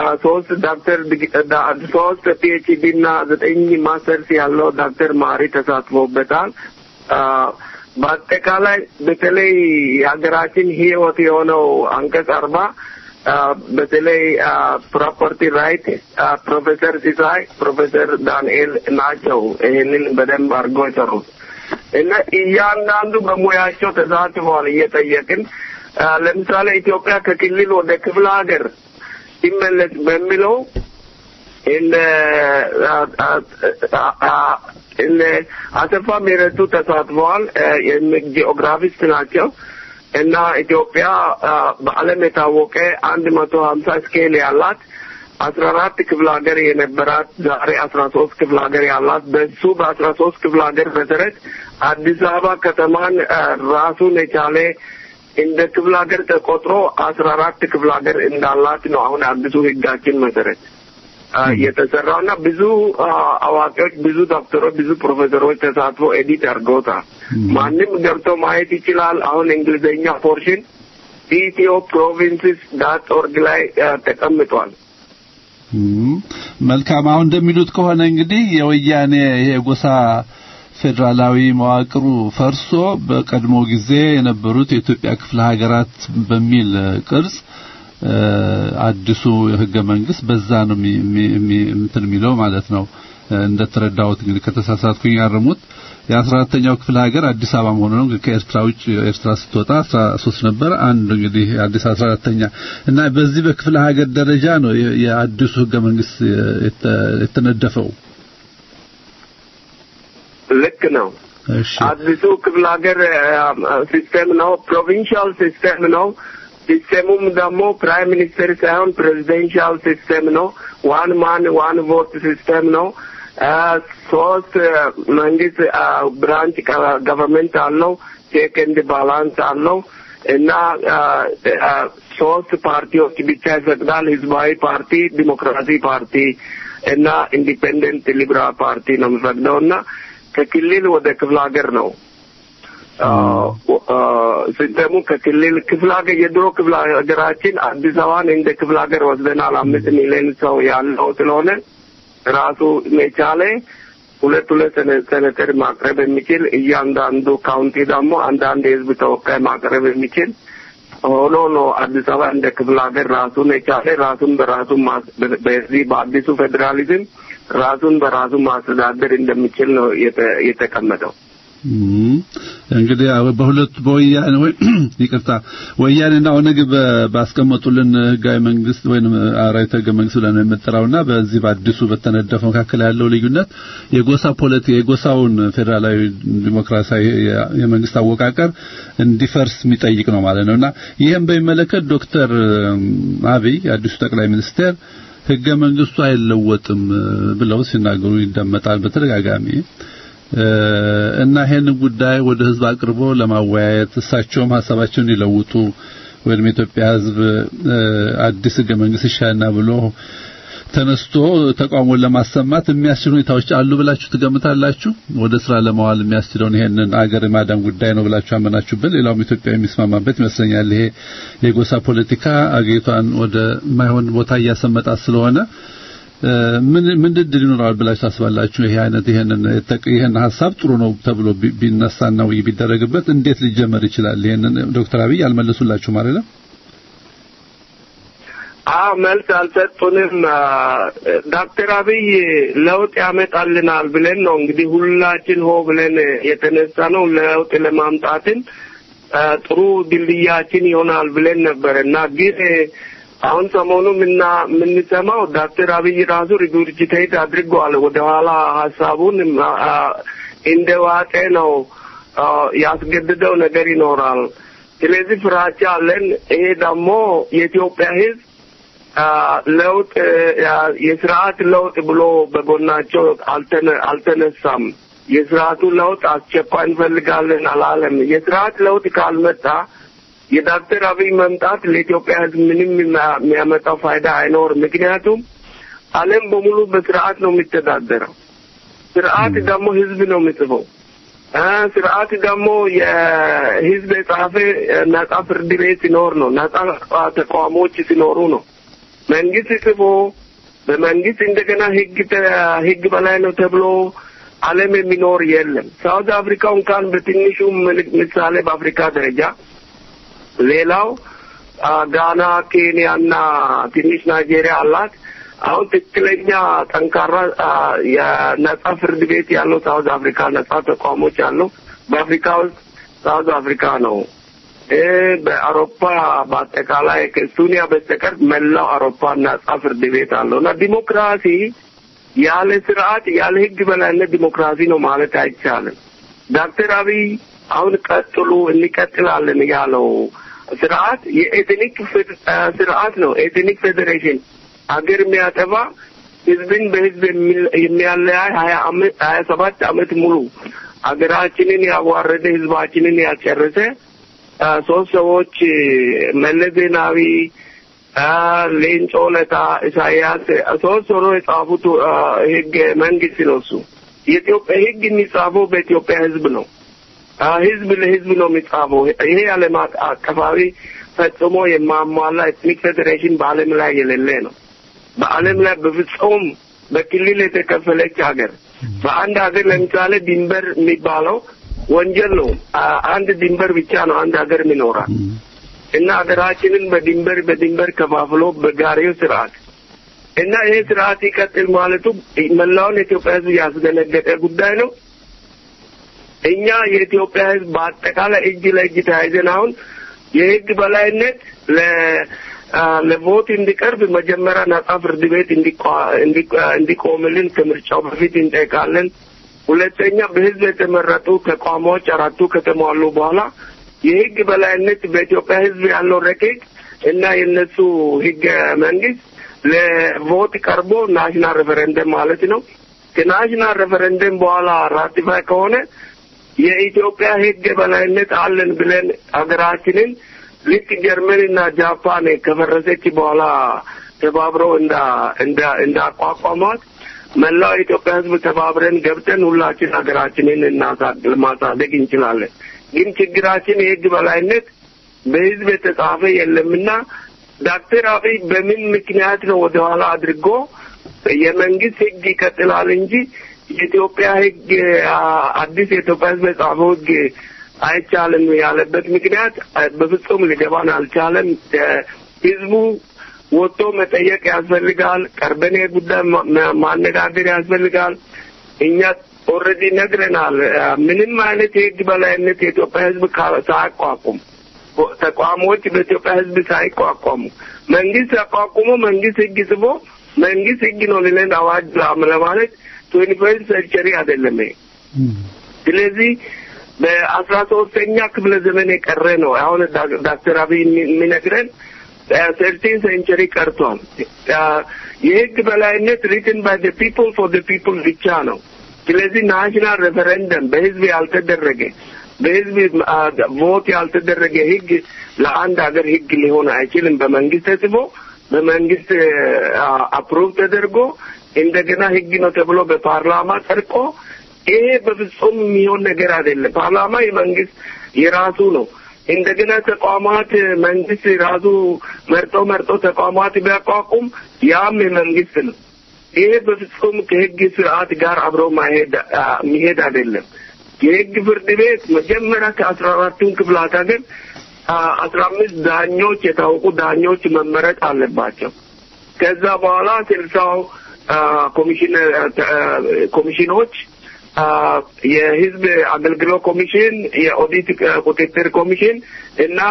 3 ፒኤችዲ እና 9 ማስተርስ ያለው ዶክተር ማሪ ተሳትፎበታል። በአጠቃላይ በተለይ የሀገራችን ህይወት የሆነው አንቀጽ 40 በተለይ ፕሮፐርቲ ራይት ፕሮፌሰር ሲሳይ፣ ፕሮፌሰር ዳንኤል ናቸው ይህንን በደንብ አድርገው የሰሩት እና እያንዳንዱ በሙያቸው ተሳትፈዋል። እየጠየቅን ለምሳሌ ኢትዮጵያ ከክልል ወደ ክፍለ ሀገር ሲመለስ በሚለው አሰፋ ምህረቱ ተሳትፈዋል። ጂኦግራፊስት ናቸው እና ኢትዮጵያ በዓለም የታወቀ 150 ስኬል ያላት 14 ክፍለ ሀገር የነበራት ዛሬ 13 ክፍለ ሀገር ያላት በሱ በ13 ክፍለ ሀገር መሰረት አዲስ አበባ ከተማን ራሱን የቻለ እንደ ክፍለ ሀገር ተቆጥሮ 14 ክፍለ ሀገር እንዳላት ነው አሁን አዲሱ ህጋችን መሰረት የተሰራውና ብዙ አዋቂዎች፣ ብዙ ዶክተሮች፣ ብዙ ፕሮፌሰሮች ተሳትፎ ኤዲት አድርገውታል። ማንም ገብቶ ማየት ይችላል። አሁን እንግሊዘኛ ፖርሽን etioprovinces.org ላይ ተቀምጧል። መልካም። አሁን እንደሚሉት ከሆነ እንግዲህ የወያኔ የጎሳ ፌደራላዊ መዋቅሩ ፈርሶ በቀድሞ ጊዜ የነበሩት የኢትዮጵያ ክፍለ ሀገራት በሚል ቅርጽ አዲሱ ህገ መንግስት በዛ ነው የሚለው ማለት ነው። እንደተረዳሁት እንግዲህ ከተሳሳትኩኝ ያረሙት የ14ኛው ክፍለ ሀገር አዲስ አበባ መሆኑ ነው። ከኤርትራ ውጭ ኤርትራ ስትወጣ 13 ነበር። አንድ እንግዲህ አዲስ 14ኛ እና በዚህ በክፍለ ሀገር ደረጃ ነው የአዲሱ ህገ መንግስት የተነደፈው። ልክ ነው። አዲሱ ክፍለ ሀገር ሲስተም ነው፣ ፕሮቪንሻል ሲስተም ነው። ሲስተሙም ደግሞ ፕራይም ሚኒስተር ሳይሆን ፕሬዚደንሻል ሲስተም ነው። ዋን ማን ዋን ቮት ሲስተም ነው። 3 መንግስት ብራንች ገቨርንመንት አለው፣ ቼክ ኤንድ ባላንስ አለው እና 3 ፓርቲዎች ብቻ ይፈቅዳል። ህዝባዊ ፓርቲ፣ ዲሞክራሲ ፓርቲ እና ኢንዲፔንደንት ሊበራል ፓርቲ ነው የሚፈቅደውና ከክልል ወደ ክፍለ ሀገር ነው ሲስተሙ። ከክልል ክፍለ ሀገር የድሮ ክፍለ ሀገራችን አዲስ አበባን እንደ ክፍለ ሀገር ወስደናል። 5 ሚሊዮን ሰው ያለው ስለሆነ ራሱ የቻለ 2 ሴኔተር ማቅረብ የሚችል እያንዳንዱ ካውንቲ ደግሞ አንዳንድ የህዝብ ተወካይ ማቅረብ የሚችል ሆኖ ነው አዲስ አበባ እንደ ክፍለ ሀገር ራሱን የቻለ ራሱን በራሱ በዚህ በአዲሱ ፌዴራሊዝም ራሱን በራሱ ማስተዳደር እንደሚችል ነው የተቀመጠው። እንግዲህ በሁለት በወያኔ ወይ ይቅርታ ወያኔና ኦነግ ባስቀመጡልን ህጋዊ መንግስት ወይንም አራይተ ህገ መንግስት ብለን የምንጠራውና በዚህ በአዲሱ በተነደፈው መካከል ያለው ልዩነት የጎሳ ፖለቲካ የጎሳውን ፌደራላዊ ዲሞክራሲያዊ የመንግስት አወቃቀር እንዲፈርስ የሚጠይቅ ነው ማለት ነውና ይሄን በሚመለከት ዶክተር አብይ አዲሱ ጠቅላይ ሚኒስትር ህገ መንግስቱ አይለወጥም ብለው ሲናገሩ ይደመጣል በተደጋጋሚ እና ይሄን ጉዳይ ወደ ህዝብ አቅርቦ ለማወያየት እሳቸውም ሐሳባቸውን ይለውጡ ወይም ኢትዮጵያ ህዝብ አዲስ ህገ መንግስት ይሻልና ብሎ ተነስቶ ተቋሙን ለማሰማት የሚያስችሉ ሁኔታዎች አሉ ብላችሁ ትገምታላችሁ? ወደ ስራ ለማዋል የሚያስችለውን ይሄንን አገር ማዳን ጉዳይ ነው ብላችሁ አመናችሁበት? ሌላውም ኢትዮጵያ የሚስማማበት ይመስለኛል። ይሄ የጎሳ ፖለቲካ አገሪቷን ወደ ማይሆን ቦታ እያሰመጣት ስለሆነ ምን ድል ይኖራል ብላችሁ ታስባላችሁ? ይሄ አይነት ይሄን ሐሳብ ጥሩ ነው ተብሎ ቢነሳና ወይ ቢደረግበት እንዴት ሊጀመር ይችላል? ይሄንን ዶክተር አብይ አልመለሱላችሁ ማለት ነው? መልስ አልሰጡንም። ዶክተር አብይ ለውጥ ያመጣልናል ብለን ነው እንግዲህ ሁላችን ሆ ብለን የተነሳ ነው ለውጥ ለማምጣትን ጥሩ ድልድያችን ይሆናል ብለን ነበርና ግን አሁን ሰሞኑን የምንሰማው ዶክተር አብይ ራሱ ሪጉርጂቴት አድርጓል። ወደ ኋላ ሐሳቡን እንደዋጠ ነው ያስገድደው ነገር ይኖራል። ስለዚህ ፍራቻ አለን። ይሄ ደግሞ የኢትዮጵያ ህዝብ ለውጥ የስርዓት ለውጥ ብሎ በጎናቸው አልተነሳም። የስርዓቱ ለውጥ አስቸኳይ እንፈልጋለን አላለም። የስርዓት ለውጥ ካልመጣ የዶክተር አብይ መምጣት ለኢትዮጵያ ህዝብ ምንም የሚያመጣው ፋይዳ አይኖርም። ምክንያቱም ዓለም በሙሉ በስርዓት ነው የሚተዳደረው። ስርዓት ደግሞ ህዝብ ነው የሚጽፈው። ስርዓት ደግሞ የህዝብ የጻፈ ነጻ ፍርድ ቤት ሲኖር ነው፣ ነጻ ተቋሞች ሲኖሩ ነው። መንግስት ጽፎ በመንግስት እንደገና ህግ በላይ ነው ተብሎ ዓለም የሚኖር የለም። ሳውዝ አፍሪካ እንኳን በትንሹ ምሳሌ በአፍሪካ ደረጃ ሌላው ጋና፣ ኬንያና ትንሽ ናይጄሪያ አላት። አሁን ትክክለኛ ጠንካራ የነጻ ፍርድ ቤት ያለው ሳውዝ አፍሪካ ነጻ ተቋሞች ያለው በአፍሪካ ውስጥ ሳውዝ አፍሪካ ነው። በአውሮፓ በአጠቃላይ ከሱኒያ በስተቀር መላው አውሮፓ ነጻ ፍርድ ቤት አለውና ዲሞክራሲ ያለ ስርዓት ያለ ህግ በላይነት ዲሞክራሲ ነው ማለት አይቻልም። ዶክተር አብይ አሁን ቀጥሉ እንቀጥላለን ያለው ስርዓት የኤትኒክ ስርዓት ነው። ኤትኒክ ፌዴሬሽን አገር የሚያጠፋ ህዝብን በህዝብ የሚያለያይ 27 ዓመት ሙሉ አገራችንን ያዋረደ ህዝባችንን ያጨረሰ ሶስት ሰዎች መለስ ዜናዊ፣ ሌንጮ ለታ፣ ኢሳያስ ሶስት ሰዎች የጻፉት ህግ መንግስት ነው። እሱ የኢትዮጵያ ህግ የሚጻፈው በኢትዮጵያ ህዝብ ነው። ህዝብ ለህዝብ ነው የሚጻፈው። ይሄ ዓለም አቀፋዊ ፈጽሞ የማሟላ ኤትኒክ ፌዴሬሽን በዓለም ላይ የሌለ ነው። በዓለም ላይ በፍጹም በክልል የተከፈለች ሀገር በአንድ ሀገር ለምሳሌ ድንበር የሚባለው ወንጀል ነው። አንድ ድንበር ብቻ ነው አንድ ሀገር የሚኖራል እና ሀገራችንን በድንበር ከፋፍሎ በጋሪው ስርዓት እና ይሄ ስርዓት ይቀጥል ማለቱ መላውን የኢትዮጵያ ህዝብ ያስደነገጠ ጉዳይ ነው። እኛ የኢትዮጵያ ህዝብ በአጠቃላይ እጅ ለእጅ ተያይዘን አሁን የህግ በላይነት ለቮት እንዲቀርብ መጀመሪያ ነጻ ፍርድ ቤት እንዲቆምልን ከምርጫው በፊት እንጠይቃለን። ሁለተኛ በህዝብ የተመረጡ ተቋሞች አራቱ ከተሟሉ በኋላ የህግ በላይነት በኢትዮጵያ ህዝብ ያለው ረቂቅ እና የነሱ ህገ መንግስት ለቮት ቀርቦ ናሽናል ሬፈረንደም ማለት ነው። ከናሽናል ሬፈረንደም በኋላ ራቲፋይ ከሆነ የኢትዮጵያ ህግ በላይነት አለን ብለን ሀገራችንን ልክ ጀርመንና ጃፓን ከፈረሰች በኋላ ተባብረው እንዳቋቋሟት መላው የኢትዮጵያ ህዝብ ተባብረን ገብተን ሁላችን ሀገራችንን ማሳደግ እንችላለን። ግን ችግራችን የህግ በላይነት በህዝብ የተጻፈ የለምና ዶክተር አብይ በምን ምክንያት ነው ወደ ኋላ አድርጎ የመንግስት ህግ ይቀጥላል እንጂ የኢትዮጵያ ህግ አዲስ የኢትዮጵያ ህዝብ የጻፈው ህግ አይቻልም ያለበት ምክንያት በፍጹም ሊገባን አልቻለም። ህዝቡ ወጥቶ መጠየቅ ያስፈልጋል። ቀርበኔ ጉዳይ ማነጋገር ያስፈልጋል። እኛ ኦልሬዲ ነግረናል። ምንም አይነት የህግ በላይነት የኢትዮጵያ ህዝብ ሳያቋቁም ተቋሞች በኢትዮጵያ ህዝብ ሳይቋቋሙ መንግስት አቋቁሞ መንግስት ህግ ጽፎ መንግስት ህግ ነው ሊለን አዋጅ ለማለት 21st ሴንቸሪ አይደለም። ስለዚህ በ13ኛ ክፍለ ዘመን የቀረ ነው። አሁን ዶክተር አብይ የሚነግረን 13th ሴንቸሪ ቀርቷል። የህግ በላይነት written by the people for the people ብቻ ነው። ስለዚህ ናሽናል ሬፈረንደም በህዝብ ያልተደረገ በህዝብ ቮት ያልተደረገ ህግ ለአንድ ሀገር ህግ ሊሆን አይችልም። በመንግስት ተጽፎ በመንግስት አፕሩቭ ተደርጎ እንደገና ህግ ነው ተብሎ በፓርላማ ጸድቆ ይሄ በፍጹም የሚሆን ነገር አይደለም። ፓርላማ የመንግስት የራሱ ነው። እንደገና ተቋማት መንግስት ራሱ መርጦ ተቋማት ቢያቋቁም ያም የመንግስት ነው። ይሄ በፍጹም ከህግ ስርዓት ጋር አብሮ መሄድ አይደለም። የህግ ፍርድ ቤት መጀመሪያ ከ14ቱም ክፍላት ሀገር 15 ዳኞች የታወቁ ዳኞች መመረጥ አለባቸው። ከዛ በኋላ 60 ኮሚሽኖች የህዝብ አገልግሎት ኮሚሽን፣ የኦዲት ቁጥጥር ኮሚሽን እና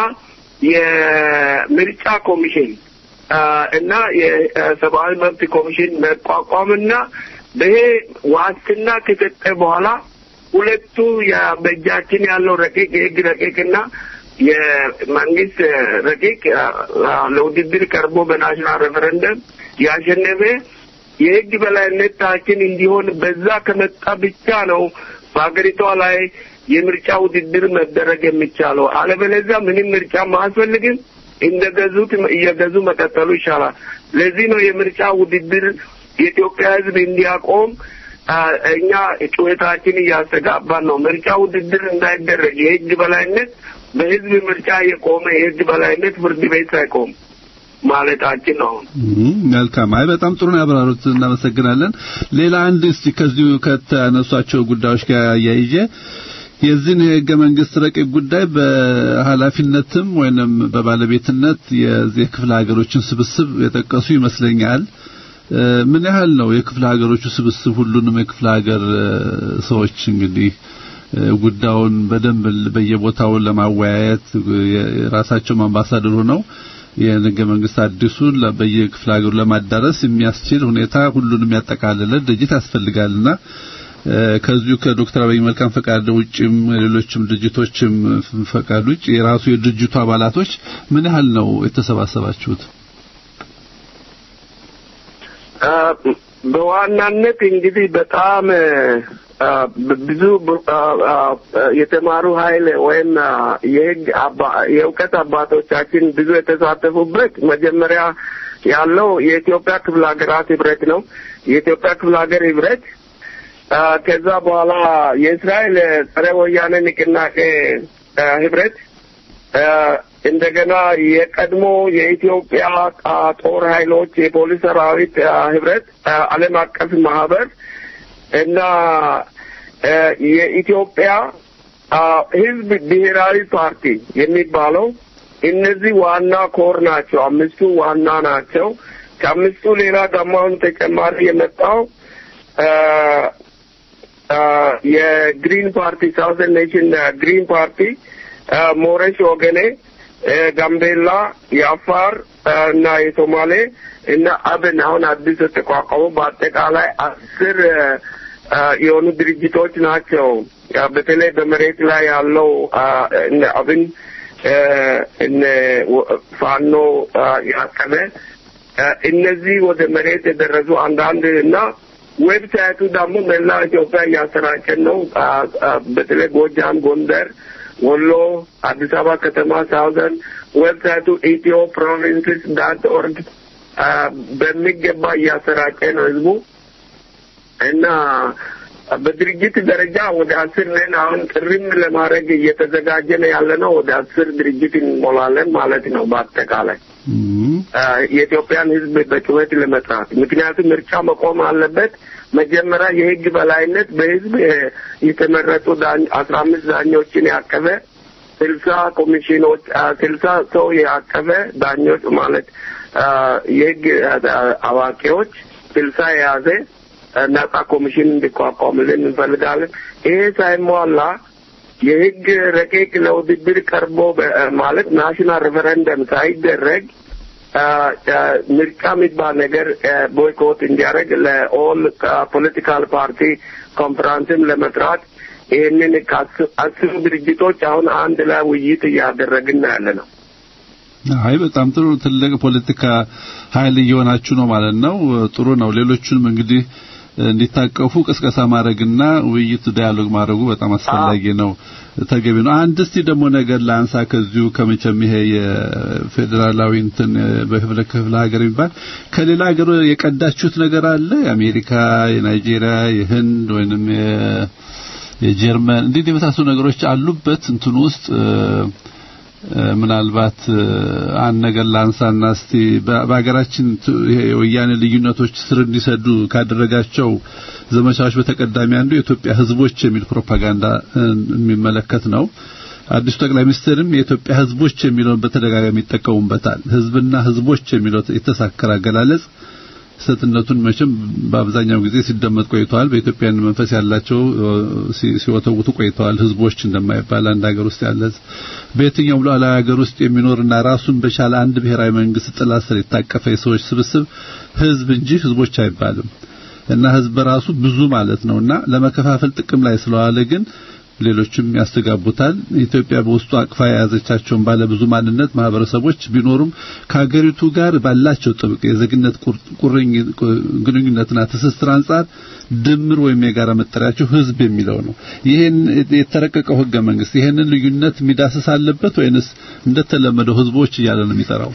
የምርጫ ኮሚሽን እና የሰብአዊ መብት ኮሚሽን መቋቋምና በይሄ ዋስትና ከተሰጠ በኋላ ሁለቱ በእጃችን ያለው ረቂቅ የህግ ረቂቅና የመንግስት ረቂቅ ለውድድር ቀርቦ በናሽናል ሬፈረንደም ያሸነፈ የህግ በላይነታችን እንዲሆን በዛ ከመጣ ብቻ ነው በአገሪቷ ላይ የምርጫ ውድድር መደረግ የሚቻለው። አለበለዚያ ምንም ምርጫ ማያስፈልግም። እንደገዙት እየገዙ መቀጠሉ ይሻላል። ለዚህ ነው የምርጫ ውድድር የኢትዮጵያ ህዝብ እንዲያቆም እኛ ጩኸታችን እያስተጋባን ነው። ምርጫ ውድድር እንዳይደረግ የህግ በላይነት በህዝብ ምርጫ የቆመ የህግ በላይነት ፍርድ ቤት ሳይቆም ማለታችን ነው። መልካም። አይ በጣም ጥሩ ነው ያብራሩት፣ እናመሰግናለን። ሌላ አንድ እስቲ ከዚሁ ከተነሷቸው ጉዳዮች ጋር ያያይዤ የዚህን የህገ መንግስት ረቂቅ ጉዳይ በኃላፊነትም ወይንም በባለቤትነት የዚህ ክፍለ ሀገሮችን ስብስብ የጠቀሱ ይመስለኛል። ምን ያህል ነው የክፍለ ሀገሮቹ ስብስብ ሁሉንም የክፍለ ሀገር ሰዎች እንግዲህ ጉዳዩን በደንብ በየቦታው ለማወያየት የራሳቸው አምባሳደር ሆነው የህገ መንግስት አዲሱን በየክፍለ ሀገሩ ለማዳረስ የሚያስችል ሁኔታ ሁሉንም ያጠቃልላል ድርጅት ያስፈልጋልና ከዚሁ ከዶክተር አብይ መልካም ፈቃድ ውጭም ሌሎችም ድርጅቶችም ፈቃድ ውጭ የራሱ የድርጅቱ አባላቶች ምን ያህል ነው የተሰባሰባችሁት? በዋናነት እንግዲህ በጣም ብዙ የተማሩ ኃይል ወይም የእውቀት አባቶቻችን ብዙ የተሳተፉበት መጀመሪያ ያለው የኢትዮጵያ ክፍለ ሀገራት ህብረት ነው። የኢትዮጵያ ክፍለ ሀገር ህብረት ከዛ በኋላ የእስራኤል ጸረ ወያኔ ንቅናቄ ህብረት እንደገና የቀድሞ የኢትዮጵያ ጦር ኃይሎች የፖሊስ ሰራዊት ህብረት ዓለም አቀፍ ማህበር እና የኢትዮጵያ ህዝብ ብሔራዊ ፓርቲ የሚባለው እነዚህ ዋና ኮር ናቸው። አምስቱ ዋና ናቸው። ከአምስቱ ሌላ ደግሞ ተጨማሪ የመጣው የግሪን ፓርቲ ሳውዘርን ኔሽን ግሪን ፓርቲ ሞረሽ ወገኔ ጋምቤላ የአፋር እና የሶማሌ እና አብን አሁን አዲስ ተቋቋሙ በአጠቃላይ 10 የሆኑ ድርጅቶች ናቸው። በተለይ በመሬት ላይ ያለው እነ አብን እነ ፋኖ ያቀበ እነዚህ ወደ መሬት የደረሱ አንዳንድ እና ዌብሳይቱ ደግሞ መላ ኢትዮጵያ እያሰራጨን ነው። በተለይ ጎጃም፣ ጎንደር፣ ወሎ፣ አዲስ አበባ ከተማ ሳውዘርን ዌብሳይቱ ethioprovinces.org በሚገባ እያሰራጨ ነው ህዝቡ እና በድርጅት ደረጃ ወደ 10 ነን። አሁን ጥሪም ለማድረግ እየተዘጋጀን ያለነው ወደ 10 ድርጅት እንሞላለን ማለት ነው በአጠቃላይ የኢትዮጵያን ህዝብ በጩኸት ለመጥራት። ምክንያቱም ምርጫ መቆም አለበት። መጀመሪያ የህግ በላይነት በህዝብ የተመረጡ 15 ዳኞችን ያቀፈ 60 ኮሚሽኖች 60 ሰው ያቀፈ ዳኞች ማለት የህግ አዋቂዎች 60 የያዘ ነጻ ኮሚሽን እንዲቋቋምልን እንፈልጋለን። ይሄ ሳይሟላ የህግ ረቂቅ ለውድድር ቀርቦ ማለት ናሽናል ሬፈረንደም ሳይደረግ ምርጫ የሚባል ነገር ቦይኮት እንዲያደርግ ለኦል ፖለቲካል ፓርቲ ኮንፈረንስም ለመጥራት ይህንን አስሩ ድርጅቶች አሁን አንድ ላይ ውይይት እያደረግን ያለ ነው። አይ በጣም ጥሩ ትልቅ ፖለቲካ ኃይል እየሆናችሁ ነው ማለት ነው። ጥሩ ነው። ሌሎቹንም እንግዲህ እንዲታቀፉ ቅስቀሳ ማድረግና ውይይት ዳያሎግ ማድረጉ በጣም አስፈላጊ ነው፣ ተገቢ ነው። አንድ እስቲ ደግሞ ነገር ላንሳ ከዚሁ ከመቼም ይሄ የፌደራላዊ እንትን በክፍለ ሀገር የሚባል ከሌላ ሀገር የቀዳችሁት ነገር አለ? የአሜሪካ፣ የናይጄሪያ፣ የህንድ ወይንም የጀርመን እንዲህ የመሳሰሉ ነገሮች አሉበት እንትን ውስጥ ምናልባት አንድ ነገር ላንሳና እስቲ በአገራችን የወያኔ ልዩነቶች ስር እንዲሰዱ ካደረጋቸው ዘመቻዎች በተቀዳሚ አንዱ የኢትዮጵያ ህዝቦች የሚል ፕሮፓጋንዳ የሚመለከት ነው። አዲሱ ጠቅላይ ሚኒስትርም የኢትዮጵያ ህዝቦች የሚለውን በተደጋጋሚ ይጠቀሙበታል። ህዝብና ህዝቦች የሚለው የተሳከረ አገላለጽ ስተነቱን መቼም በአብዛኛው ጊዜ ሲደመጥ ቆይተዋል። በኢትዮጵያን መንፈስ ያላቸው ሲወተውቱ ቆይተዋል። ህዝቦች እንደማይባል አንድ ሀገር ውስጥ ያለ በየትኛውም ሉዓላዊ ሀገር ውስጥ የሚኖርና ራሱን በቻለ አንድ ብሔራዊ መንግስት ጥላ ስር የታቀፈ የሰዎች ስብስብ ህዝብ እንጂ ህዝቦች አይባልም እና ህዝብ በራሱ ብዙ ማለት ነውና ለመከፋፈል ጥቅም ላይ ስለዋለ ግን ሌሎችም ያስተጋቡታል። ኢትዮጵያ በውስጡ አቅፋ የያዘቻቸውን ባለ ብዙ ማንነት ማህበረሰቦች ቢኖሩም ከሀገሪቱ ጋር ባላቸው ጥብቅ የዜግነት ግንኙነትና ትስስር አንጻር ድምር ወይም የጋራ መጠሪያቸው ህዝብ የሚለው ነው። ይሄን የተረቀቀው ህገ መንግስት ይሄንን ልዩነት ሚዳስስ አለበት ወይንስ እንደተለመደው ህዝቦች እያለ ነው የሚጠራው?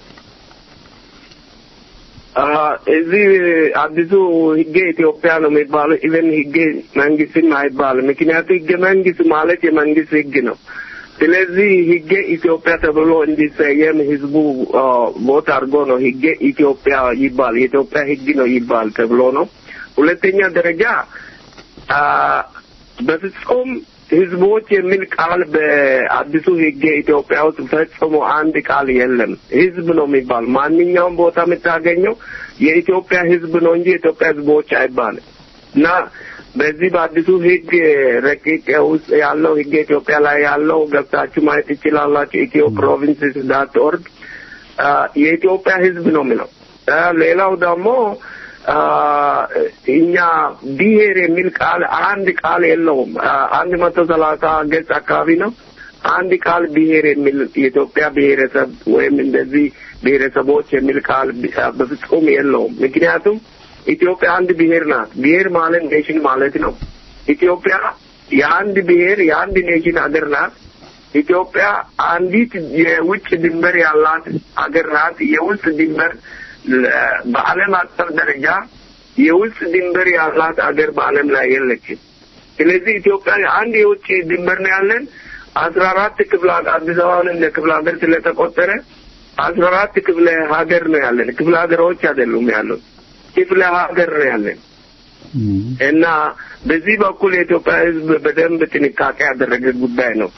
እዚህ አዲሱ ህገ ኢትዮጵያ ነው የሚባለው። ኢቨን ህገ መንግስትም አይባልም። ምክንያቱም ህገ መንግስት ማለት የመንግስት ህግ ነው። ስለዚህ ህገ ኢትዮጵያ ተብሎ እንዲሰየም ህዝቡ ቮት አድርጎ ነው ህገ ኢትዮጵያ ይባል የኢትዮጵያ ህግ ነው ይባል ተብሎ ነው። ሁለተኛ ደረጃ በፍጹም ህዝቦች የሚል ቃል በአዲሱ ህገ ኢትዮጵያ ውስጥ ፈጽሞ አንድ ቃል የለም። ህዝብ ነው የሚባል ማንኛውም ቦታ የምታገኘው የኢትዮጵያ ህዝብ ነው እንጂ የኢትዮጵያ ህዝቦች አይባልም። እና በዚህ በአዲሱ ህግ ረቂቅ ውስጥ ያለው ህገ ኢትዮጵያ ላይ ያለው ገብታችሁ ማየት ትችላላችሁ። etioprovinces.org የኢትዮጵያ ህዝብ ነው የሚለው። ሌላው ደግሞ እኛ ብሔር የሚል ቃል አንድ ቃል የለውም። 130 ገጽ አካባቢ ነው። አንድ ቃል ብሔር የሚል የኢትዮጵያ ብሔረሰብ ወይም እንደዚህ ብሔረሰቦች የሚል ቃል በፍጹም የለውም። ምክንያቱም ኢትዮጵያ አንድ ብሔር ናት። ብሔር ማለት ኔሽን ማለት ነው። ኢትዮጵያ የአንድ ብሔር የአንድ ኔሽን ሀገር ናት። ኢትዮጵያ አንዲት የውጭ ድንበር ያላት ሀገር ናት። የውስጥ ድንበር በዓለም አቀፍ ደረጃ የውስጥ ድንበር ያላት ሀገር በዓለም ላይ የለችም። ስለዚህ ኢትዮጵያ አንድ የውጭ ድንበር ነው ያለን። 14 ክፍለ አዲስ አበባን እንደ ክፍለ ሀገር ስለተቆጠረ 14 ክፍለ ሀገር ነው ያለን። ክፍለ ሀገሮች አይደሉም ያሉት፣ ክፍለ ሀገር ነው ያለን እና በዚህ በኩል የኢትዮጵያ ሕዝብ በደንብ ጥንቃቄ ያደረገ ጉዳይ ነው።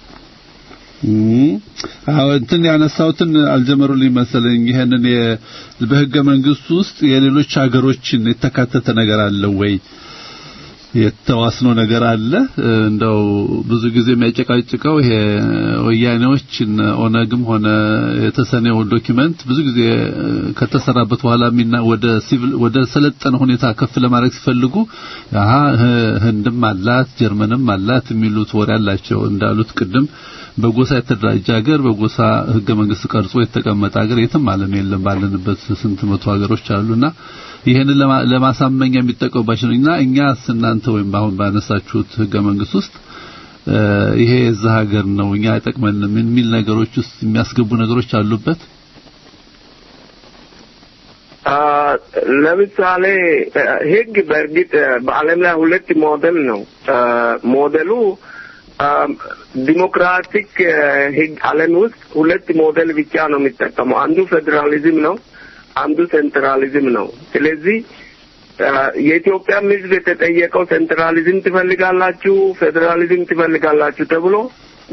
እንትን ያነሳውትን አልጀመሩልኝ መሰለኝ። ይሄንን በህገ መንግስቱ ውስጥ የሌሎች ሀገሮችን የተካተተ ነገር አለ ወይ? የተዋስነው ነገር አለ? እንደው ብዙ ጊዜ የሚያጨቃጭቀው ይሄ ወያኔዎችን ኦነግም ሆነ የተሰነው ዶክመንት ብዙ ጊዜ ከተሰራበት በኋላ ወደ ሲቪል ወደ ሰለጠነ ሁኔታ ከፍ ለማድረግ ሲፈልጉ ህንድም አላት ጀርመንም አላት የሚሉት ወሬ አላቸው። እንዳሉት ቅድም በጎሳ የተደራጀ ሀገር በጎሳ ህገ መንግስት ቀርጾ የተቀመጠ ሀገር የትም ዓለም የለም። ባለንበት ስንት መቶ ሀገሮች አሉና ይሄንን ለማሳመኛ የሚጠቀሙባቸው ነውና እኛስ እናንተ ወይም አሁን ባነሳችሁት ህገ መንግስት ውስጥ ይሄ እዛ ሀገር ነው እኛ አይጠቅመንም ምን ሚል ነገሮች ውስጥ የሚያስገቡ ነገሮች አሉበት? ለምሳሌ ህግ በእርግጥ በዓለም ላይ ሁለት ሞዴል ነው። ሞዴሉ ዲሞክራቲክ ህግ ዓለም ውስጥ ሁለት ሞዴል ብቻ ነው የሚጠቀመው። አንዱ ፌደራሊዝም ነው፣ አንዱ ሴንትራሊዝም ነው። ስለዚህ የኢትዮጵያ ህዝብ የተጠየቀው ሴንትራሊዝም ትፈልጋላችሁ ፌደራሊዝም ትፈልጋላችሁ ተብሎ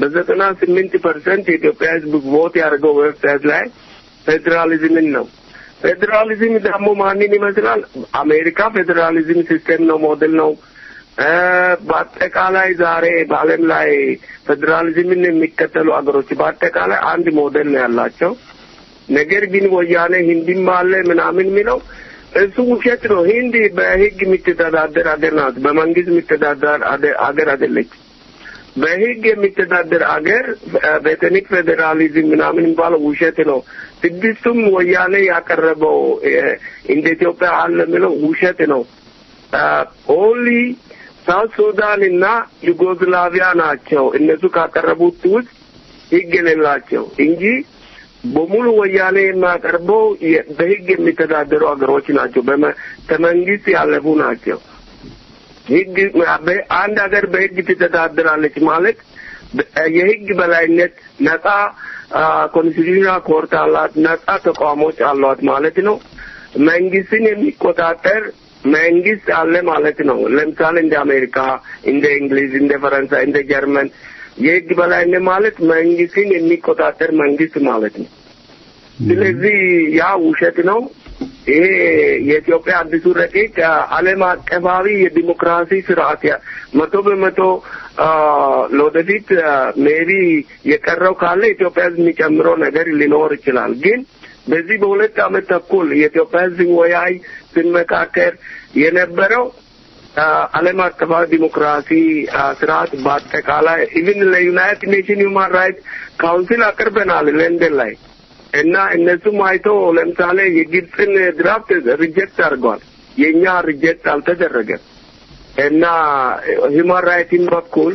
በ98% የኢትዮጵያ ህዝብ ቮት ያደርገው ዌብሳይት ላይ ፌደራሊዝምን ነው። ፌዴራሊዝም ደግሞ ማንን ይመስላል? አሜሪካ ፌዴራሊዝም ሲስተም ነው፣ ሞዴል ነው። በአጠቃላይ ዛሬ በዓለም ላይ ፌዴራሊዝምን የሚከተሉ አገሮች በአጠቃላይ አንድ ሞዴል ነው ያላቸው። ነገር ግን ወያኔ ሂንድም አለ ምናምን የሚለው እሱ ውሸት ነው። ሂንድ በህግ የምትተዳደር አገር ናት፣ በመንግስት የምትተዳደር አገር አይደለች። በህግ የሚተዳደር አገር በኤትኒክ ፌዴራሊዝም ምናምን የሚባለው ውሸት ነው። ስድስቱም ወያኔ ያቀረበው እንደ ኢትዮጵያ አለ የሚለው ውሸት ነው። ኦንሊ ሳውት ሱዳን እና ዩጎዝላቪያ ናቸው እነሱ ካቀረቡት ውስጥ ህግ የሌላቸው እንጂ በሙሉ ወያኔ የሚያቀርበው በህግ የሚተዳደሩ አገሮች ናቸው፣ ከመንግስት ያለፉ ናቸው። ህግ አንድ ሀገር በህግ ትተዳደራለች ማለት የህግ በላይነት ነጻ ኮንስቲቱሽናል ኮርት አላት፣ ነጻ ተቋሞች አሏት ማለት ነው። መንግስትን የሚቆጣጠር መንግስት አለ ማለት ነው። ለምሳሌ እንደ አሜሪካ፣ እንደ እንግሊዝ፣ እንደ ፈረንሳይ፣ እንደ ጀርመን የህግ በላይነት ማለት መንግስትን የሚቆጣጠር መንግስት ማለት ነው። ስለዚህ ያ ውሸት ነው። ይሄ የኢትዮጵያ አዲሱ ረቂቅ ዓለም አቀፋዊ የዲሞክራሲ ስርዓት 100% ለወደፊት ሜቢ የቀረው ካለ ኢትዮጵያ የሚጨምረው ነገር ሊኖር ይችላል። ግን በዚህ በሁለት ዓመት ተኩል የኢትዮጵያ ህዝብ ወያይ ሲመካከር የነበረው ዓለም አቀፋዊ ዲሞክራሲ ስርዓት በአጠቃላይ ኢቭን ለዩናይትድ ኔሽን ሁማን ራይትስ ካውንስል አቅርበናል ለንደን ላይ እና እነሱም አይተው ለምሳሌ የግብፅን ድራፍት ሪጀክት አድርገዋል። የኛ ሪጀክት አልተደረገም እና ሁማን ራይትስ በኩል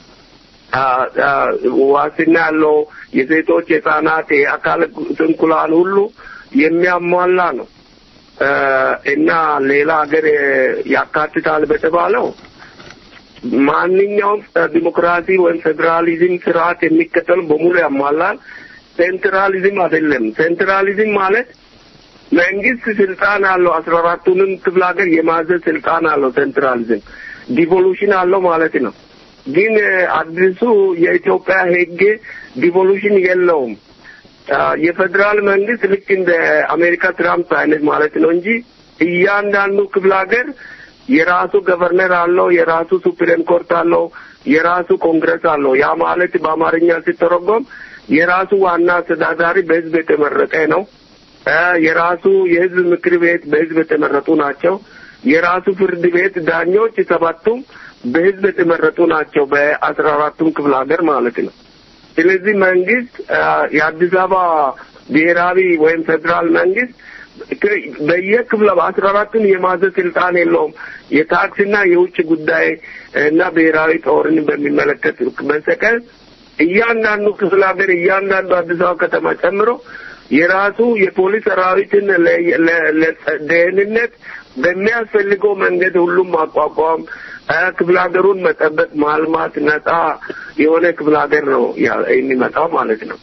ዋስትና ያለው የሴቶች፣ የህፃናት፣ የአካል ስንኩላን ሁሉ የሚያሟላ ነው እና ሌላ ሀገር ያካትታል በተባለው ማንኛውም ዲሞክራሲ ወይም ፌዴራሊዝም ስርዓት የሚከተሉ በሙሉ ያሟላል። ሴንትራሊዝም አይደለም። ሴንትራሊዝም ማለት መንግስት ስልጣን አለው 14ቱንም ክፍለ ሀገር የማዘዝ ስልጣን አለው። ሴንትራሊዝም ዲቮሉሽን አለው ማለት ነው። ግን አዲሱ የኢትዮጵያ ህግ ዲቮሉሽን የለውም። የፌዴራል መንግስት ልክ እንደ አሜሪካ ትራምፕ አይነት ማለት ነው እንጂ እያንዳንዱ ክፍለ ሀገር የራሱ ገቨርነር አለው፣ የራሱ ሱፕሪም ኮርት አለው፣ የራሱ ኮንግረስ አለው። ያ ማለት በአማርኛ ሲተረጎም የራሱ ዋና አስተዳዳሪ በህዝብ የተመረጠ ነው። የራሱ የህዝብ ምክር ቤት በህዝብ የተመረጡ ናቸው። የራሱ ፍርድ ቤት ዳኞች ሰባቱም በህዝብ የተመረጡ ናቸው፣ በ14ቱም ክፍለ ሀገር ማለት ነው። ስለዚህ መንግስት የአዲስ አበባ ብሔራዊ ወይም ፌዴራል መንግስት በየክፍለ 14ቱን የማዘዝ ስልጣን የለውም። የታክስና የውጭ ጉዳይ እና ብሔራዊ ጦርን በሚመለከት በስተቀር እያንዳንዱ ክፍለ ሀገር እያንዳንዱ አዲስ አበባ ከተማ ጨምሮ የራሱ የፖሊስ ሰራዊትን ለደህንነት በሚያስፈልገው መንገድ ሁሉም ማቋቋም፣ ክፍለ ሀገሩን መጠበቅ፣ ማልማት፣ ነጻ የሆነ ክፍለ ሀገር ነው የሚመጣው ማለት ነው።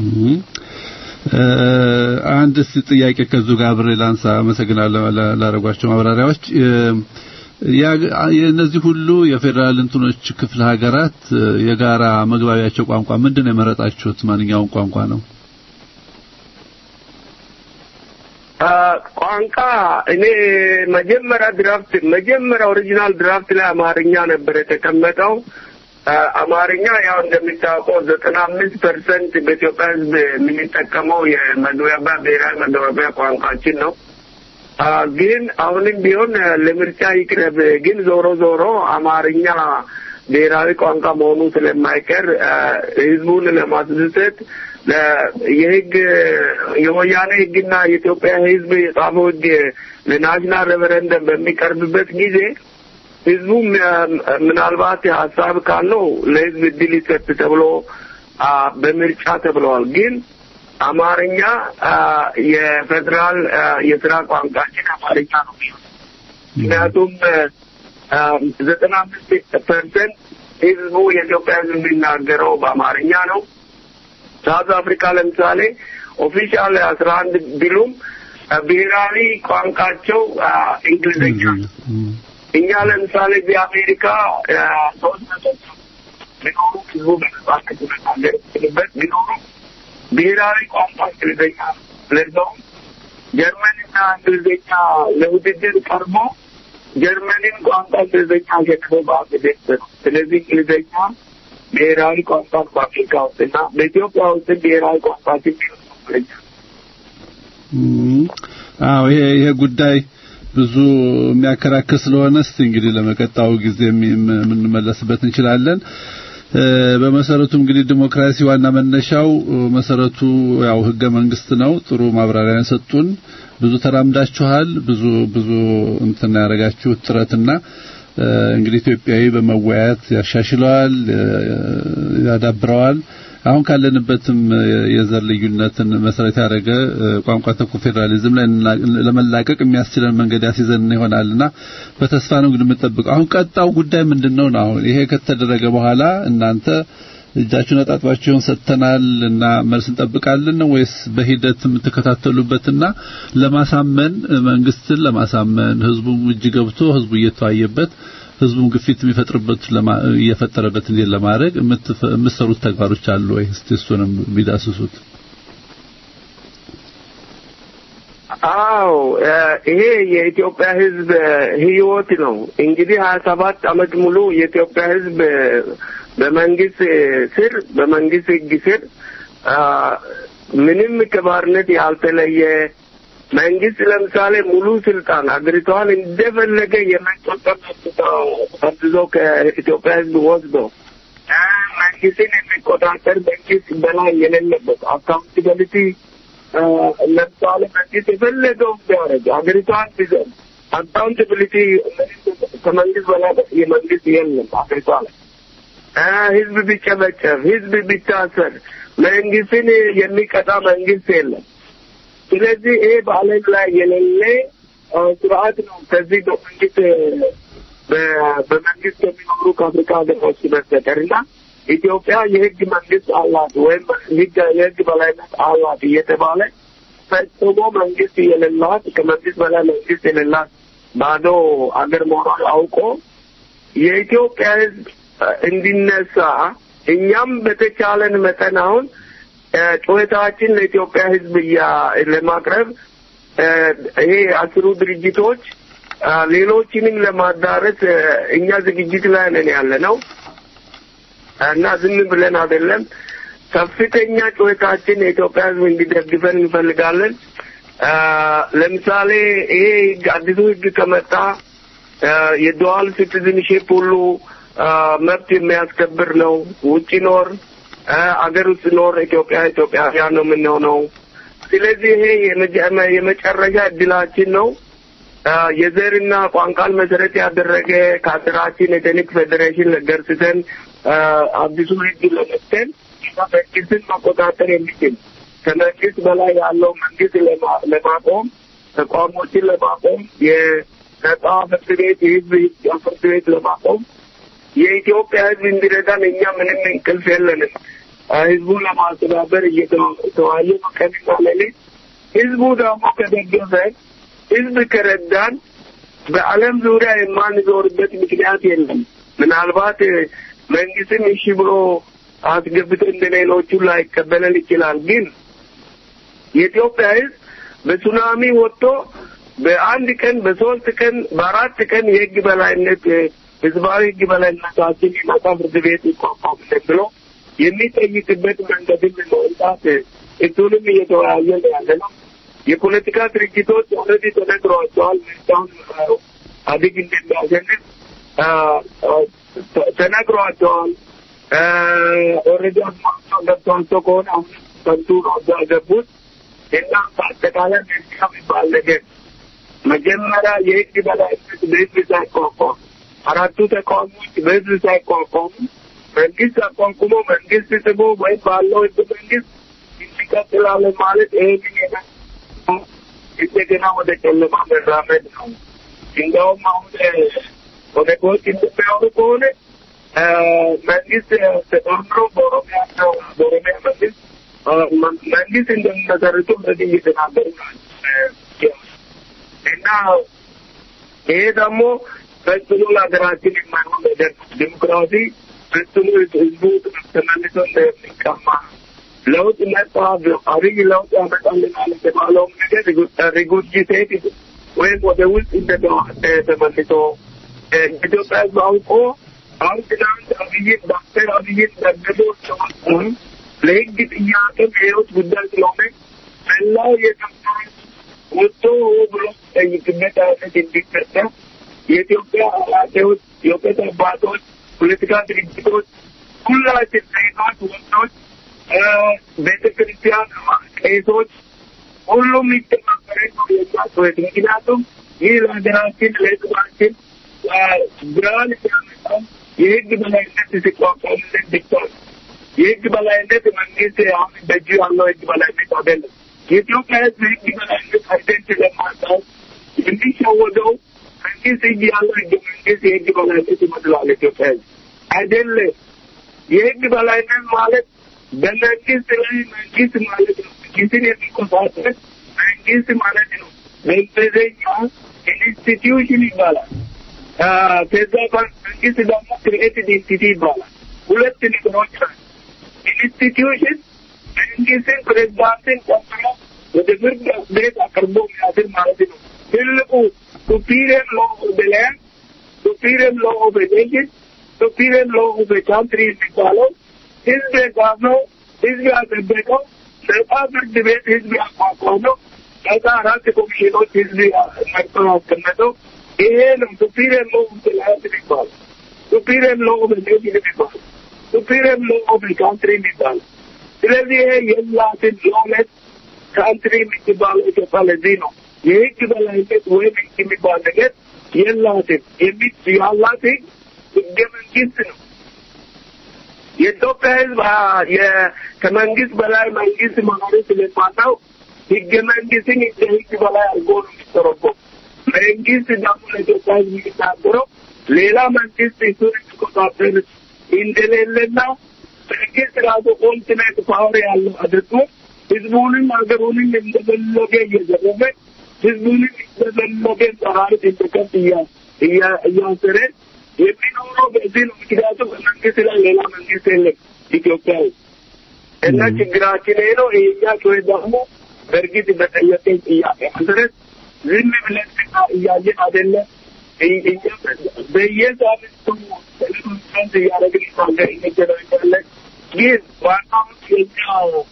አንድ ጥያቄ ከዚህ ጋር አብሬ ላንሳ። አመሰግናለሁ ላደረጓቸው ማብራሪያዎች። የእነዚህ ሁሉ የፌዴራል እንትኖች ክፍለ ሀገራት የጋራ መግባቢያቸው ቋንቋ ምንድነው የመረጣችሁት? ማንኛውን ቋንቋ ነው? ቋንቋ እኔ መጀመሪያ ኦሪጂናል ድራፍት ላይ አማርኛ ነበር የተቀመጠው። አማርኛ ያው እንደሚታወቀው 95% በኢትዮጵያ ሕዝብ የሚጠቀመው የመግባቢያ ብሔራዊ መግባቢያ ቋንቋችን ነው። ግን አሁንም ቢሆን ለምርጫ ይቅረብ፣ ግን ዞሮ አማርኛ ብሔራዊ ቋንቋ መሆኑ ስለማይቀር ህዝቡን ለማስደሰት የህግ የወያኔ ህግና የኢትዮጵያ ህዝብ የጻፈው ህግ ለናሽናል ሬፈረንደም በሚቀርብበት ጊዜ ህዝቡ ምናልባት ሀሳብ ካለው ለህዝብ እድል ይሰጥ ተብሎ በምርጫ ተብለዋል። ግን አማርኛ የፌዴራል የስራ ቋንቋችን አማርኛ ነው። ምክንያቱም 95% ህዝቡ የኢትዮጵያ ህዝብ የሚናገረው በአማርኛ ነው። ሳውዝ አፍሪካ ለምሳሌ ኦፊሻል 11 ቢሉም ብሔራዊ ቋንቋቸው እንግሊዝኛ። እኛ ለምሳሌ በአሜሪካ 300 ቢኖሩ ህዝቡ በተባከተበት ቢኖሩ ብሔራዊ ቋንቋ እንግሊዝኛ ለዛው ጀርመንና እንግሊዝኛ ለውድድር ቀርቦ ጀርመንን ቋንቋ እንግሊዝኛ አሸንፎ በአፍሪካ ነው። ስለዚህ እንግሊዝኛ ብሔራዊ ቋንቋ በአፍሪካ ውስጥና በኢትዮጵያ ውስጥ ብሔራዊ ቋንቋ ሲሆን አዎ ይሄ ጉዳይ ብዙ የሚያከራክር ስለሆነ እስቲ እንግዲህ ለመቀጣው ጊዜ የምንመለስበት እንችላለን። በመሰረቱ እንግዲህ ዲሞክራሲ ዋና መነሻው መሰረቱ ያው ህገ መንግስት ነው። ጥሩ ማብራሪያ ሰጡን። ብዙ ተራምዳችኋል። ብዙ እንትን ያረጋችሁ ጥረትና እንግዲህ ኢትዮጵያዊ በመወያየት ያሻሽለዋል፣ ያዳብረዋል። አሁን ካለንበትም የዘር ልዩነትን መሰረት ያደረገ ቋንቋ ተኮር ፌደራሊዝም ላይ ለመላቀቅ የሚያስችለን መንገድ ያስይዘን ይሆናልና በተስፋ ነው እንግዲህ የምንጠብቀው። አሁን ቀጣው ጉዳይ ምንድነው ነው? አሁን ይሄ ከተደረገ በኋላ እናንተ እጃችሁን አጣጥባችሁን ሰጥተናል እና መልስ እንጠብቃለን ነው ወይስ በሂደት የምትከታተሉበትና ለማሳመን መንግስትን ለማሳመን ህዝቡም እጅ ገብቶ ህዝቡ እየተዋየበት ህዝቡም ግፊት የሚፈጥርበት እየፈጠረበት እንዴ ለማድረግ የምትሰሩት ተግባሮች አሉ ወይ? እስቲ እሱንም ቢዳስሱት። አዎ ይሄ የኢትዮጵያ ህዝብ ህይወት ነው። እንግዲህ 27 አመት ሙሉ የኢትዮጵያ ህዝብ በመንግስት ስር በመንግስት ህግ ስር ምንም ከባርነት ያልተለየ መንግስት ለምሳሌ ሙሉ ስልጣን አገሪቷን እንደፈለገ የመቆጣጠር አድዞ ከኢትዮጵያ ህዝብ ወስዶ መንግስትን የሚቆጣጠር መንግስት በላይ የሌለበት አካውንታቢሊቲ ለምሳሌ መንግስት የፈለገው ቢያደርግ አገሪቷን ቢዘን አካውንታቢሊቲ ከመንግስት በላይ የመንግስት የለም አገሪቷ ላይ ህዝብ ቢጨበጨብ ህዝብ ቢታሰር መንግስትን የሚቀጣ መንግስት የለም። ስለዚህ ይሄ በዓለም ላይ የሌለ ስርዓት ነው። ከዚህ በመንግስት የሚኖሩ ከአፍሪካ ሀገሮች በስተቀርና ኢትዮጵያ የህግ መንግስት አላት ወይም የህግ በላይነት አላት እየተባለ ፈጽሞ መንግስት የሌላት ከመንግስት በላይ መንግስት የሌላት ባዶ አገር መሆኗን አውቆ የኢትዮጵያ ህዝብ እንዲነሳ እኛም በተቻለን መጠን አሁን ጩኸታችን ለኢትዮጵያ ህዝብ ለማቅረብ ይሄ አስሩ ድርጅቶች ሌሎችንም ለማዳረስ እኛ ዝግጅት ላይ ነን ያለነው እና ዝም ብለን አይደለም። ከፍተኛ ጩኸታችን የኢትዮጵያ ህዝብ እንዲደግፈን እንፈልጋለን። ለምሳሌ ይሄ አዲሱ ህግ ከመጣ የዱዋል ሲቲዝንሺፕ ሁሉ መብት የሚያስከብር ነው። ውጪ ኖር አገር ውስጥ ኖር ኢትዮጵያውያን ነው የምንሆነው። ስለዚህ ይሄ የመጨረሻ እድላችን ነው። የዘርና ቋንቋን መሰረት ያደረገ ከሀገራችን ኤትኒክ ፌዴሬሽን ገርስተን አዲሱ ህግ ለመተን መንግስትን መቆጣጠር የሚችል ከመንግስት በላይ ያለው መንግስት ለማቆም ተቋሞችን ለማቆም የነጻ ፍርድ ቤት የህዝብ ፍርድ ቤት ለማቆም የኢትዮጵያ ህዝብ እንዲረዳን እኛ ምንም እንቅልፍ የለንም። ህዝቡን ለማስተባበር እየተዋየ ቀንና ሌሊት ህዝቡ ደግሞ ከደገፈ ህዝብ ከረዳን በዓለም ዙሪያ የማንዞርበት ምክንያት የለም። ምናልባት መንግስትን እሺ ብሎ አስገብቶ እንደሌሎቹ ላይቀበለን ይችላል። ግን የኢትዮጵያ ህዝብ በሱናሚ ወጥቶ በአንድ ቀን በሶስት ቀን በአራት ቀን የህግ በላይነት ህዝባዊ ህግ በላይነታችን የነጻ ፍርድ ቤት ይቋቋምልን ብሎ የሚጠይቅበት መንገድን ለማውጣት እሱንም እየተወያየን ያለ ነው። የፖለቲካ ድርጅቶች ኦልሬዲ ተነግሯቸዋል። ምርጫውን አድግ እንደሚያሸንፍ ተነግሯቸዋል። ኦልሬዲ አስማቸው ገብቷቸው ከሆነ አሁን ከንቱ ነው እዛ ገቡት እና በአጠቃላይ ምርጫ የሚባል ነገር መጀመሪያ የህግ በላይነት በህዝብ ሳይቋቋም አራቱ ተቃዋሚዎች በህዝብ ሳይቋቋሙ መንግስት አቋቁሞ መንግስት ጥቦ ወይም ባለው ህግ መንግስት እንዲቀጥላለን ማለት ይሄን እንደገና ወደ ጨለማ መራመድ ነው። እንዲያውም አሁን ኦነጎች እንደሚያወሩ ከሆነ መንግስት ተጣምሮ በኦሮሚያ መንግስት እንደሚመሰርቱ በዚህ እየተናገሩ እና ይሄ ደግሞ ፈጽሞ ለሀገራችን የማይሆን ነገር ዲሞክራሲ ፈጽሞ ህዝቡ ተመልሶ እንደሚቀማ ለውጥ መጣ አብይ ለውጥ ያመጣልናል የተባለው ነገር ሪጉርጂቴት ወይም ወደ ውስጥ ተመልሶ ኢትዮጵያ ባውቆ አሁን ትናንት አብይን ዶክተር አብይን ደግፎ ሰዋል ለህግ ጥያቄ የህይወት ጉዳይ ስለሆነ መላው የኢትዮጵያ ወጥቶ ብሎ ጠይቅነት አይነት እንዲፈታ የኢትዮጵያ አላቴዎች የእውቀት አባቶች ፖለቲካ ድርጅቶች ሁላችን ዜጎች ወጣቶች ቤተክርስቲያን ቄሶች ሁሉም ይተባበረን ነው የሚያስወት ምክንያቱም ይህ ለሀገራችን ለህዝባችን ብርሃን ሲያመጣ የህግ በላይነት ሲቋቋምልን ብቻ የህግ በላይነት መንግስት አሁን በእጁ ያለው ህግ በላይነት አይደለም። የኢትዮጵያ ህዝብ ህግ በላይነት አይደንት ለማጣት የሚሸወደው መንግስት ህግ ያለው ህግ መንግስት የህግ በላይነት ይመስላል። ኢትዮጵያ ህዝብ አይደለም። የህግ በላይነት ማለት በመንግስት ላይ መንግስት ማለት ነው። መንግስትን የሚቆጣጠር መንግስት ማለት ነው። በእንግሊዝኛ ኢንስቲትዩሽን ይባላል። ከዛ መንግስት ደግሞ ክሪኤትድ ኢንቲቲ ይባላል። ሁለት ነገሮች ናቸው። ኢንስቲትዩሽን መንግስትን ፕሬዝዳንትን ቆጥሮ ወደ ፍርድ ቤት አቅርቦ የሚያስር ማለት ነው። ትልቁ ሱፒሪየር ሎ ኦፍ ዘ ላንድ፣ ሱፒሪየር ሎ ኦፍ ዘ ኔሽን፣ ሱፒሪየር ሎ ኦፍ ዘ ካንትሪ የሚባለው ህዝብ የጋነው ህዝብ ያጸደቀው ነጻ ፍርድ ቤት ህዝብ ያቋቋመው ነጻ አራት ኮሚሽኖች ህዝብ መርጦ ያስቀመጠው ይሄ ነው ሱፒሪየር ሎ ኦፍ ዘ ላንድ የሚባለው፣ ሱፒሪየር ሎ ኦፍ ዘ ኔሽን የሚባለው፣ ሱፒሪየር ሎ ኦፍ ዘ ካንትሪ የሚባለው። ስለዚህ ይሄ የላትን ሎለት ካንትሪ የሚባለው ኢትዮጵያ ለዚህ ነው የህግ በላይነት ወይም ህግ የሚባል ነገር የላትም። ያላት ህገ መንግስት ነው። የኢትዮጵያ ህዝብ ከመንግስት በላይ መንግስት መኖሩን ስለማታው ህገ መንግስትን ህግ በላይ አድርጎ ነው የሚተረጎመው። መንግስት ደግሞ ለኢትዮጵያ ህዝብ የሚናገረው ሌላ መንግስት እሱን የሚቆጣጠር እንደሌለና መንግስት ራሱ ኮንቲኔንት ፓወር ያለው አድርጎ ህዝቡንም ሀገሩንም እንደፈለገ እየዘረፈ ህዝቡንም እንደፈለገ ሰራዊት እንደከብት እያሰረ የሚኖረው በዚህ ነው። ምክንያቱም መንግስት ላይ ሌላ መንግስት የለም ኢትዮጵያ ውስጥ እና ችግራችን ይሄ ነው። የእኛ ጩኸት ደግሞ በእርግጥ በጠየቀኝ ጥያቄ መሰረት ዝም ብለን እያየን አይደለም። በየሳምንቱ ቴሌቪዥን እያደረግን እንገናኛለን። ግን ዋናው የኛ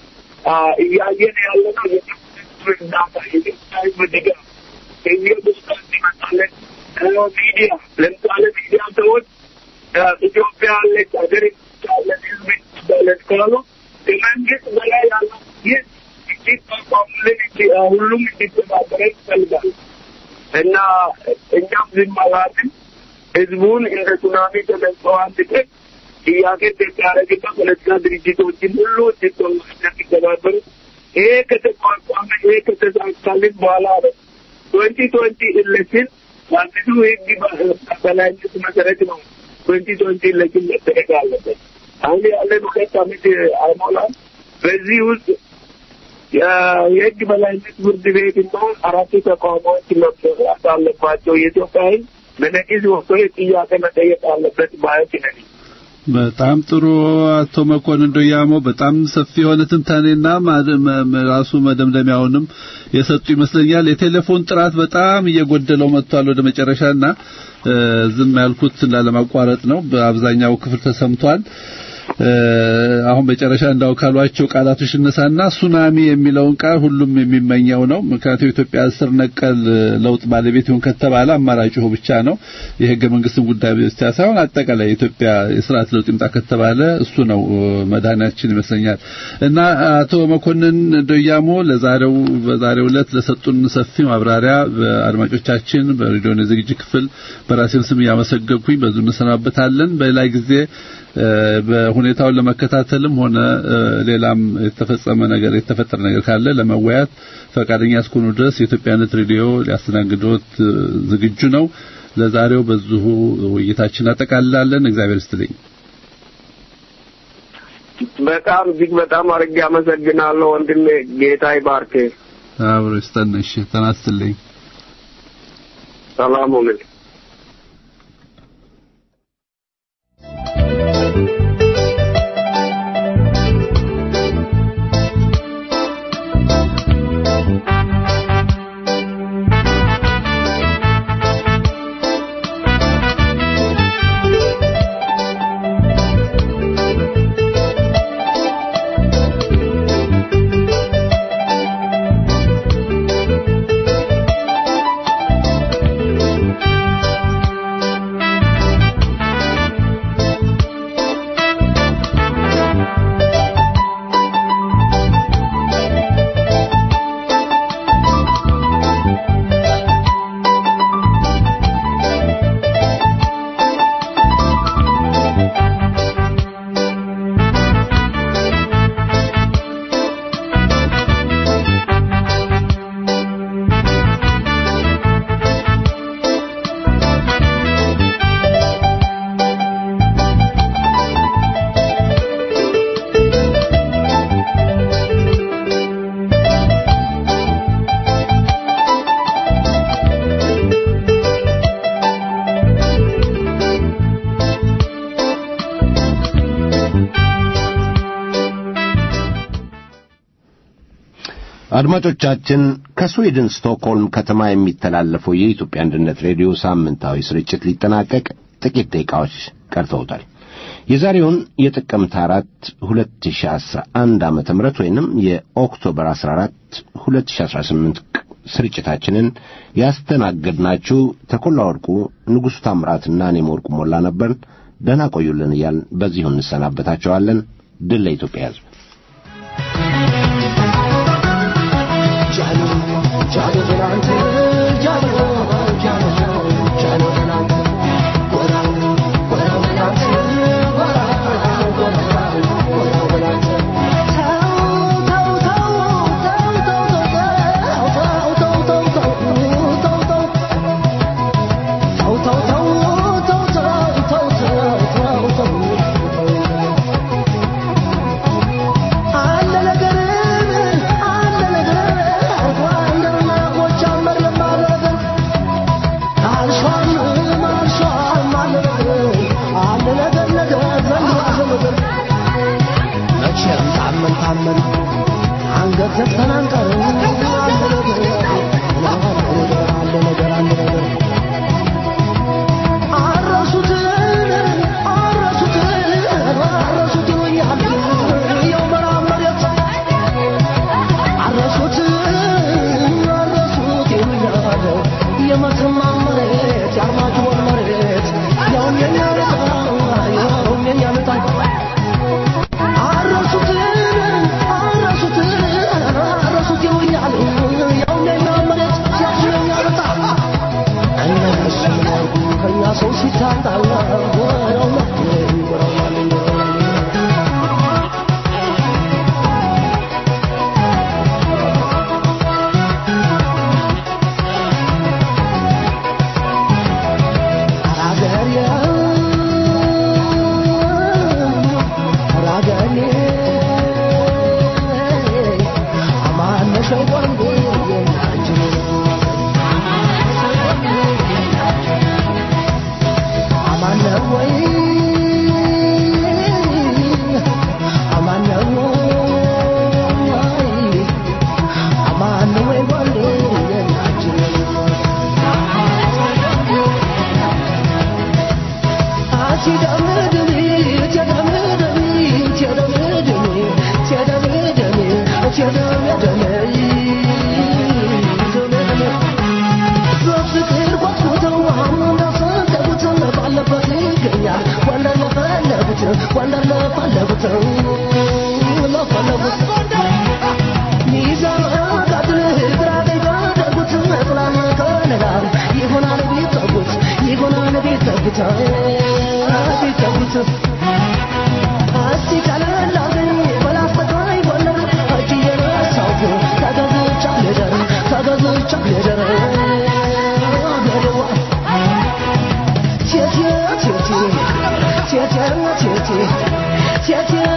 እያየን ያለ ነው የኢትዮጵያ እርዳታ የኢትዮጵያ ድጋፍ ከየቦታ እንዲመጣለን ሚዲያ ለምሳሌ ሚዲያ ሰዎች ኢትዮጵያ ያለች ሀገር ያለን ህዝብ ይባላል ካሉ ከመንግስት በላይ ያለው ይህ እንዲቋቋሙልን ሁሉም እንዲተባበረን ይፈልጋል እና እኛም ዝም አላልን። ህዝቡን እንደ ሱናሚ ተነስተው አንስተን ጥያቄ የሚያደርግና ፖለቲካ ድርጅቶችን ሁሉ እንዲተባበሩ ይሄ ከተቋቋመ ይሄ ከተሳካልን በኋላ ነው 2020 ኢሌክሽን በአዲሱ ህግ በላይነት መሰረት ነው 2020 ኢሌክሽን መደረግ አለበት። አሁን ያለን 2 ዓመት አይሞላም። በዚህ ውስጥ የህግ በላይነት ፍርድ ቤት እና 4 ተቋሞች መብት አለባቸው። የኢትዮጵያ ህዝብ በነቂስ ወጥቶ ጥያቄ መጠየቅ አለበት ማለት ነው። በጣም ጥሩ አቶ መኮንን ዶያሞ በጣም ሰፊ የሆነ ትንታኔና ራሱ መደምደሚያውንም የሰጡ ይመስለኛል። የቴሌፎን ጥራት በጣም እየጎደለው መጥቷል ወደ መጨረሻና ዝም ያልኩት ላለማቋረጥ ነው። በአብዛኛው ክፍል ተሰምቷል። አሁን በጨረሻ እንዳው ካሏቸው ቃላቶች እነሳና ሱናሚ የሚለውን ቃል ሁሉም የሚመኘው ነው። ምክንያቱም ኢትዮጵያ ስር ነቀል ለውጥ ባለቤት ይሁን ከተባለ አማራጭ ሆ ብቻ ነው። የህገ መንግስትን ጉዳይ ብቻ ሳይሆን አጠቃላይ ኢትዮጵያ የሥርዓት ለውጥ ይምጣ ከተባለ እሱ ነው መዳናችን ይመስለኛል። እና አቶ መኮንን ዶያሞ በዛሬው ዕለት ለሰጡን ሰፊ ማብራሪያ በአድማጮቻችን በሬዲዮ ዝግጅት ክፍል በራሴም ስም ያመሰግንኩኝ በዙ እንሰናበታለን። በሌላ ጊዜ በሁኔታውን ለመከታተልም ሆነ ሌላም የተፈጠረ ነገር ካለ ለመወያየት ፈቃደኛ እስከሆኑ ድረስ የኢትዮጵያነት ሬዲዮ ሊያስተናግዶት ዝግጁ ነው። ለዛሬው በዚሁ ውይይታችን አጠቃልላለን። እግዚአብሔር ይስጥልኝ። በጣም አድርጌ አመሰግናለሁ ወንድሜ። ጌታ ይባርክ። አብሮ ይስጥልኝ። ተናስተልኝ። ሰላም ሁኑ። አድማጮቻችን ከስዊድን ስቶክሆልም ከተማ የሚተላለፈው የኢትዮጵያ አንድነት ሬዲዮ ሳምንታዊ ስርጭት ሊጠናቀቅ ጥቂት ደቂቃዎች ቀርተውታል። የዛሬውን የጥቅምት 4 2011 ዓመተ ምህረት ወይንም የኦክቶበር 14 2018 ስርጭታችንን ያስተናገድናችሁ ተኮላ ወርቁ፣ ንጉሡ ታምራትና እኔም ወርቁ ሞላ ነበር። ደህና ቆዩልን እያልን በዚሁ እንሰናበታቸዋለን። ድል ለኢትዮጵያ ሕዝብ። 姐姐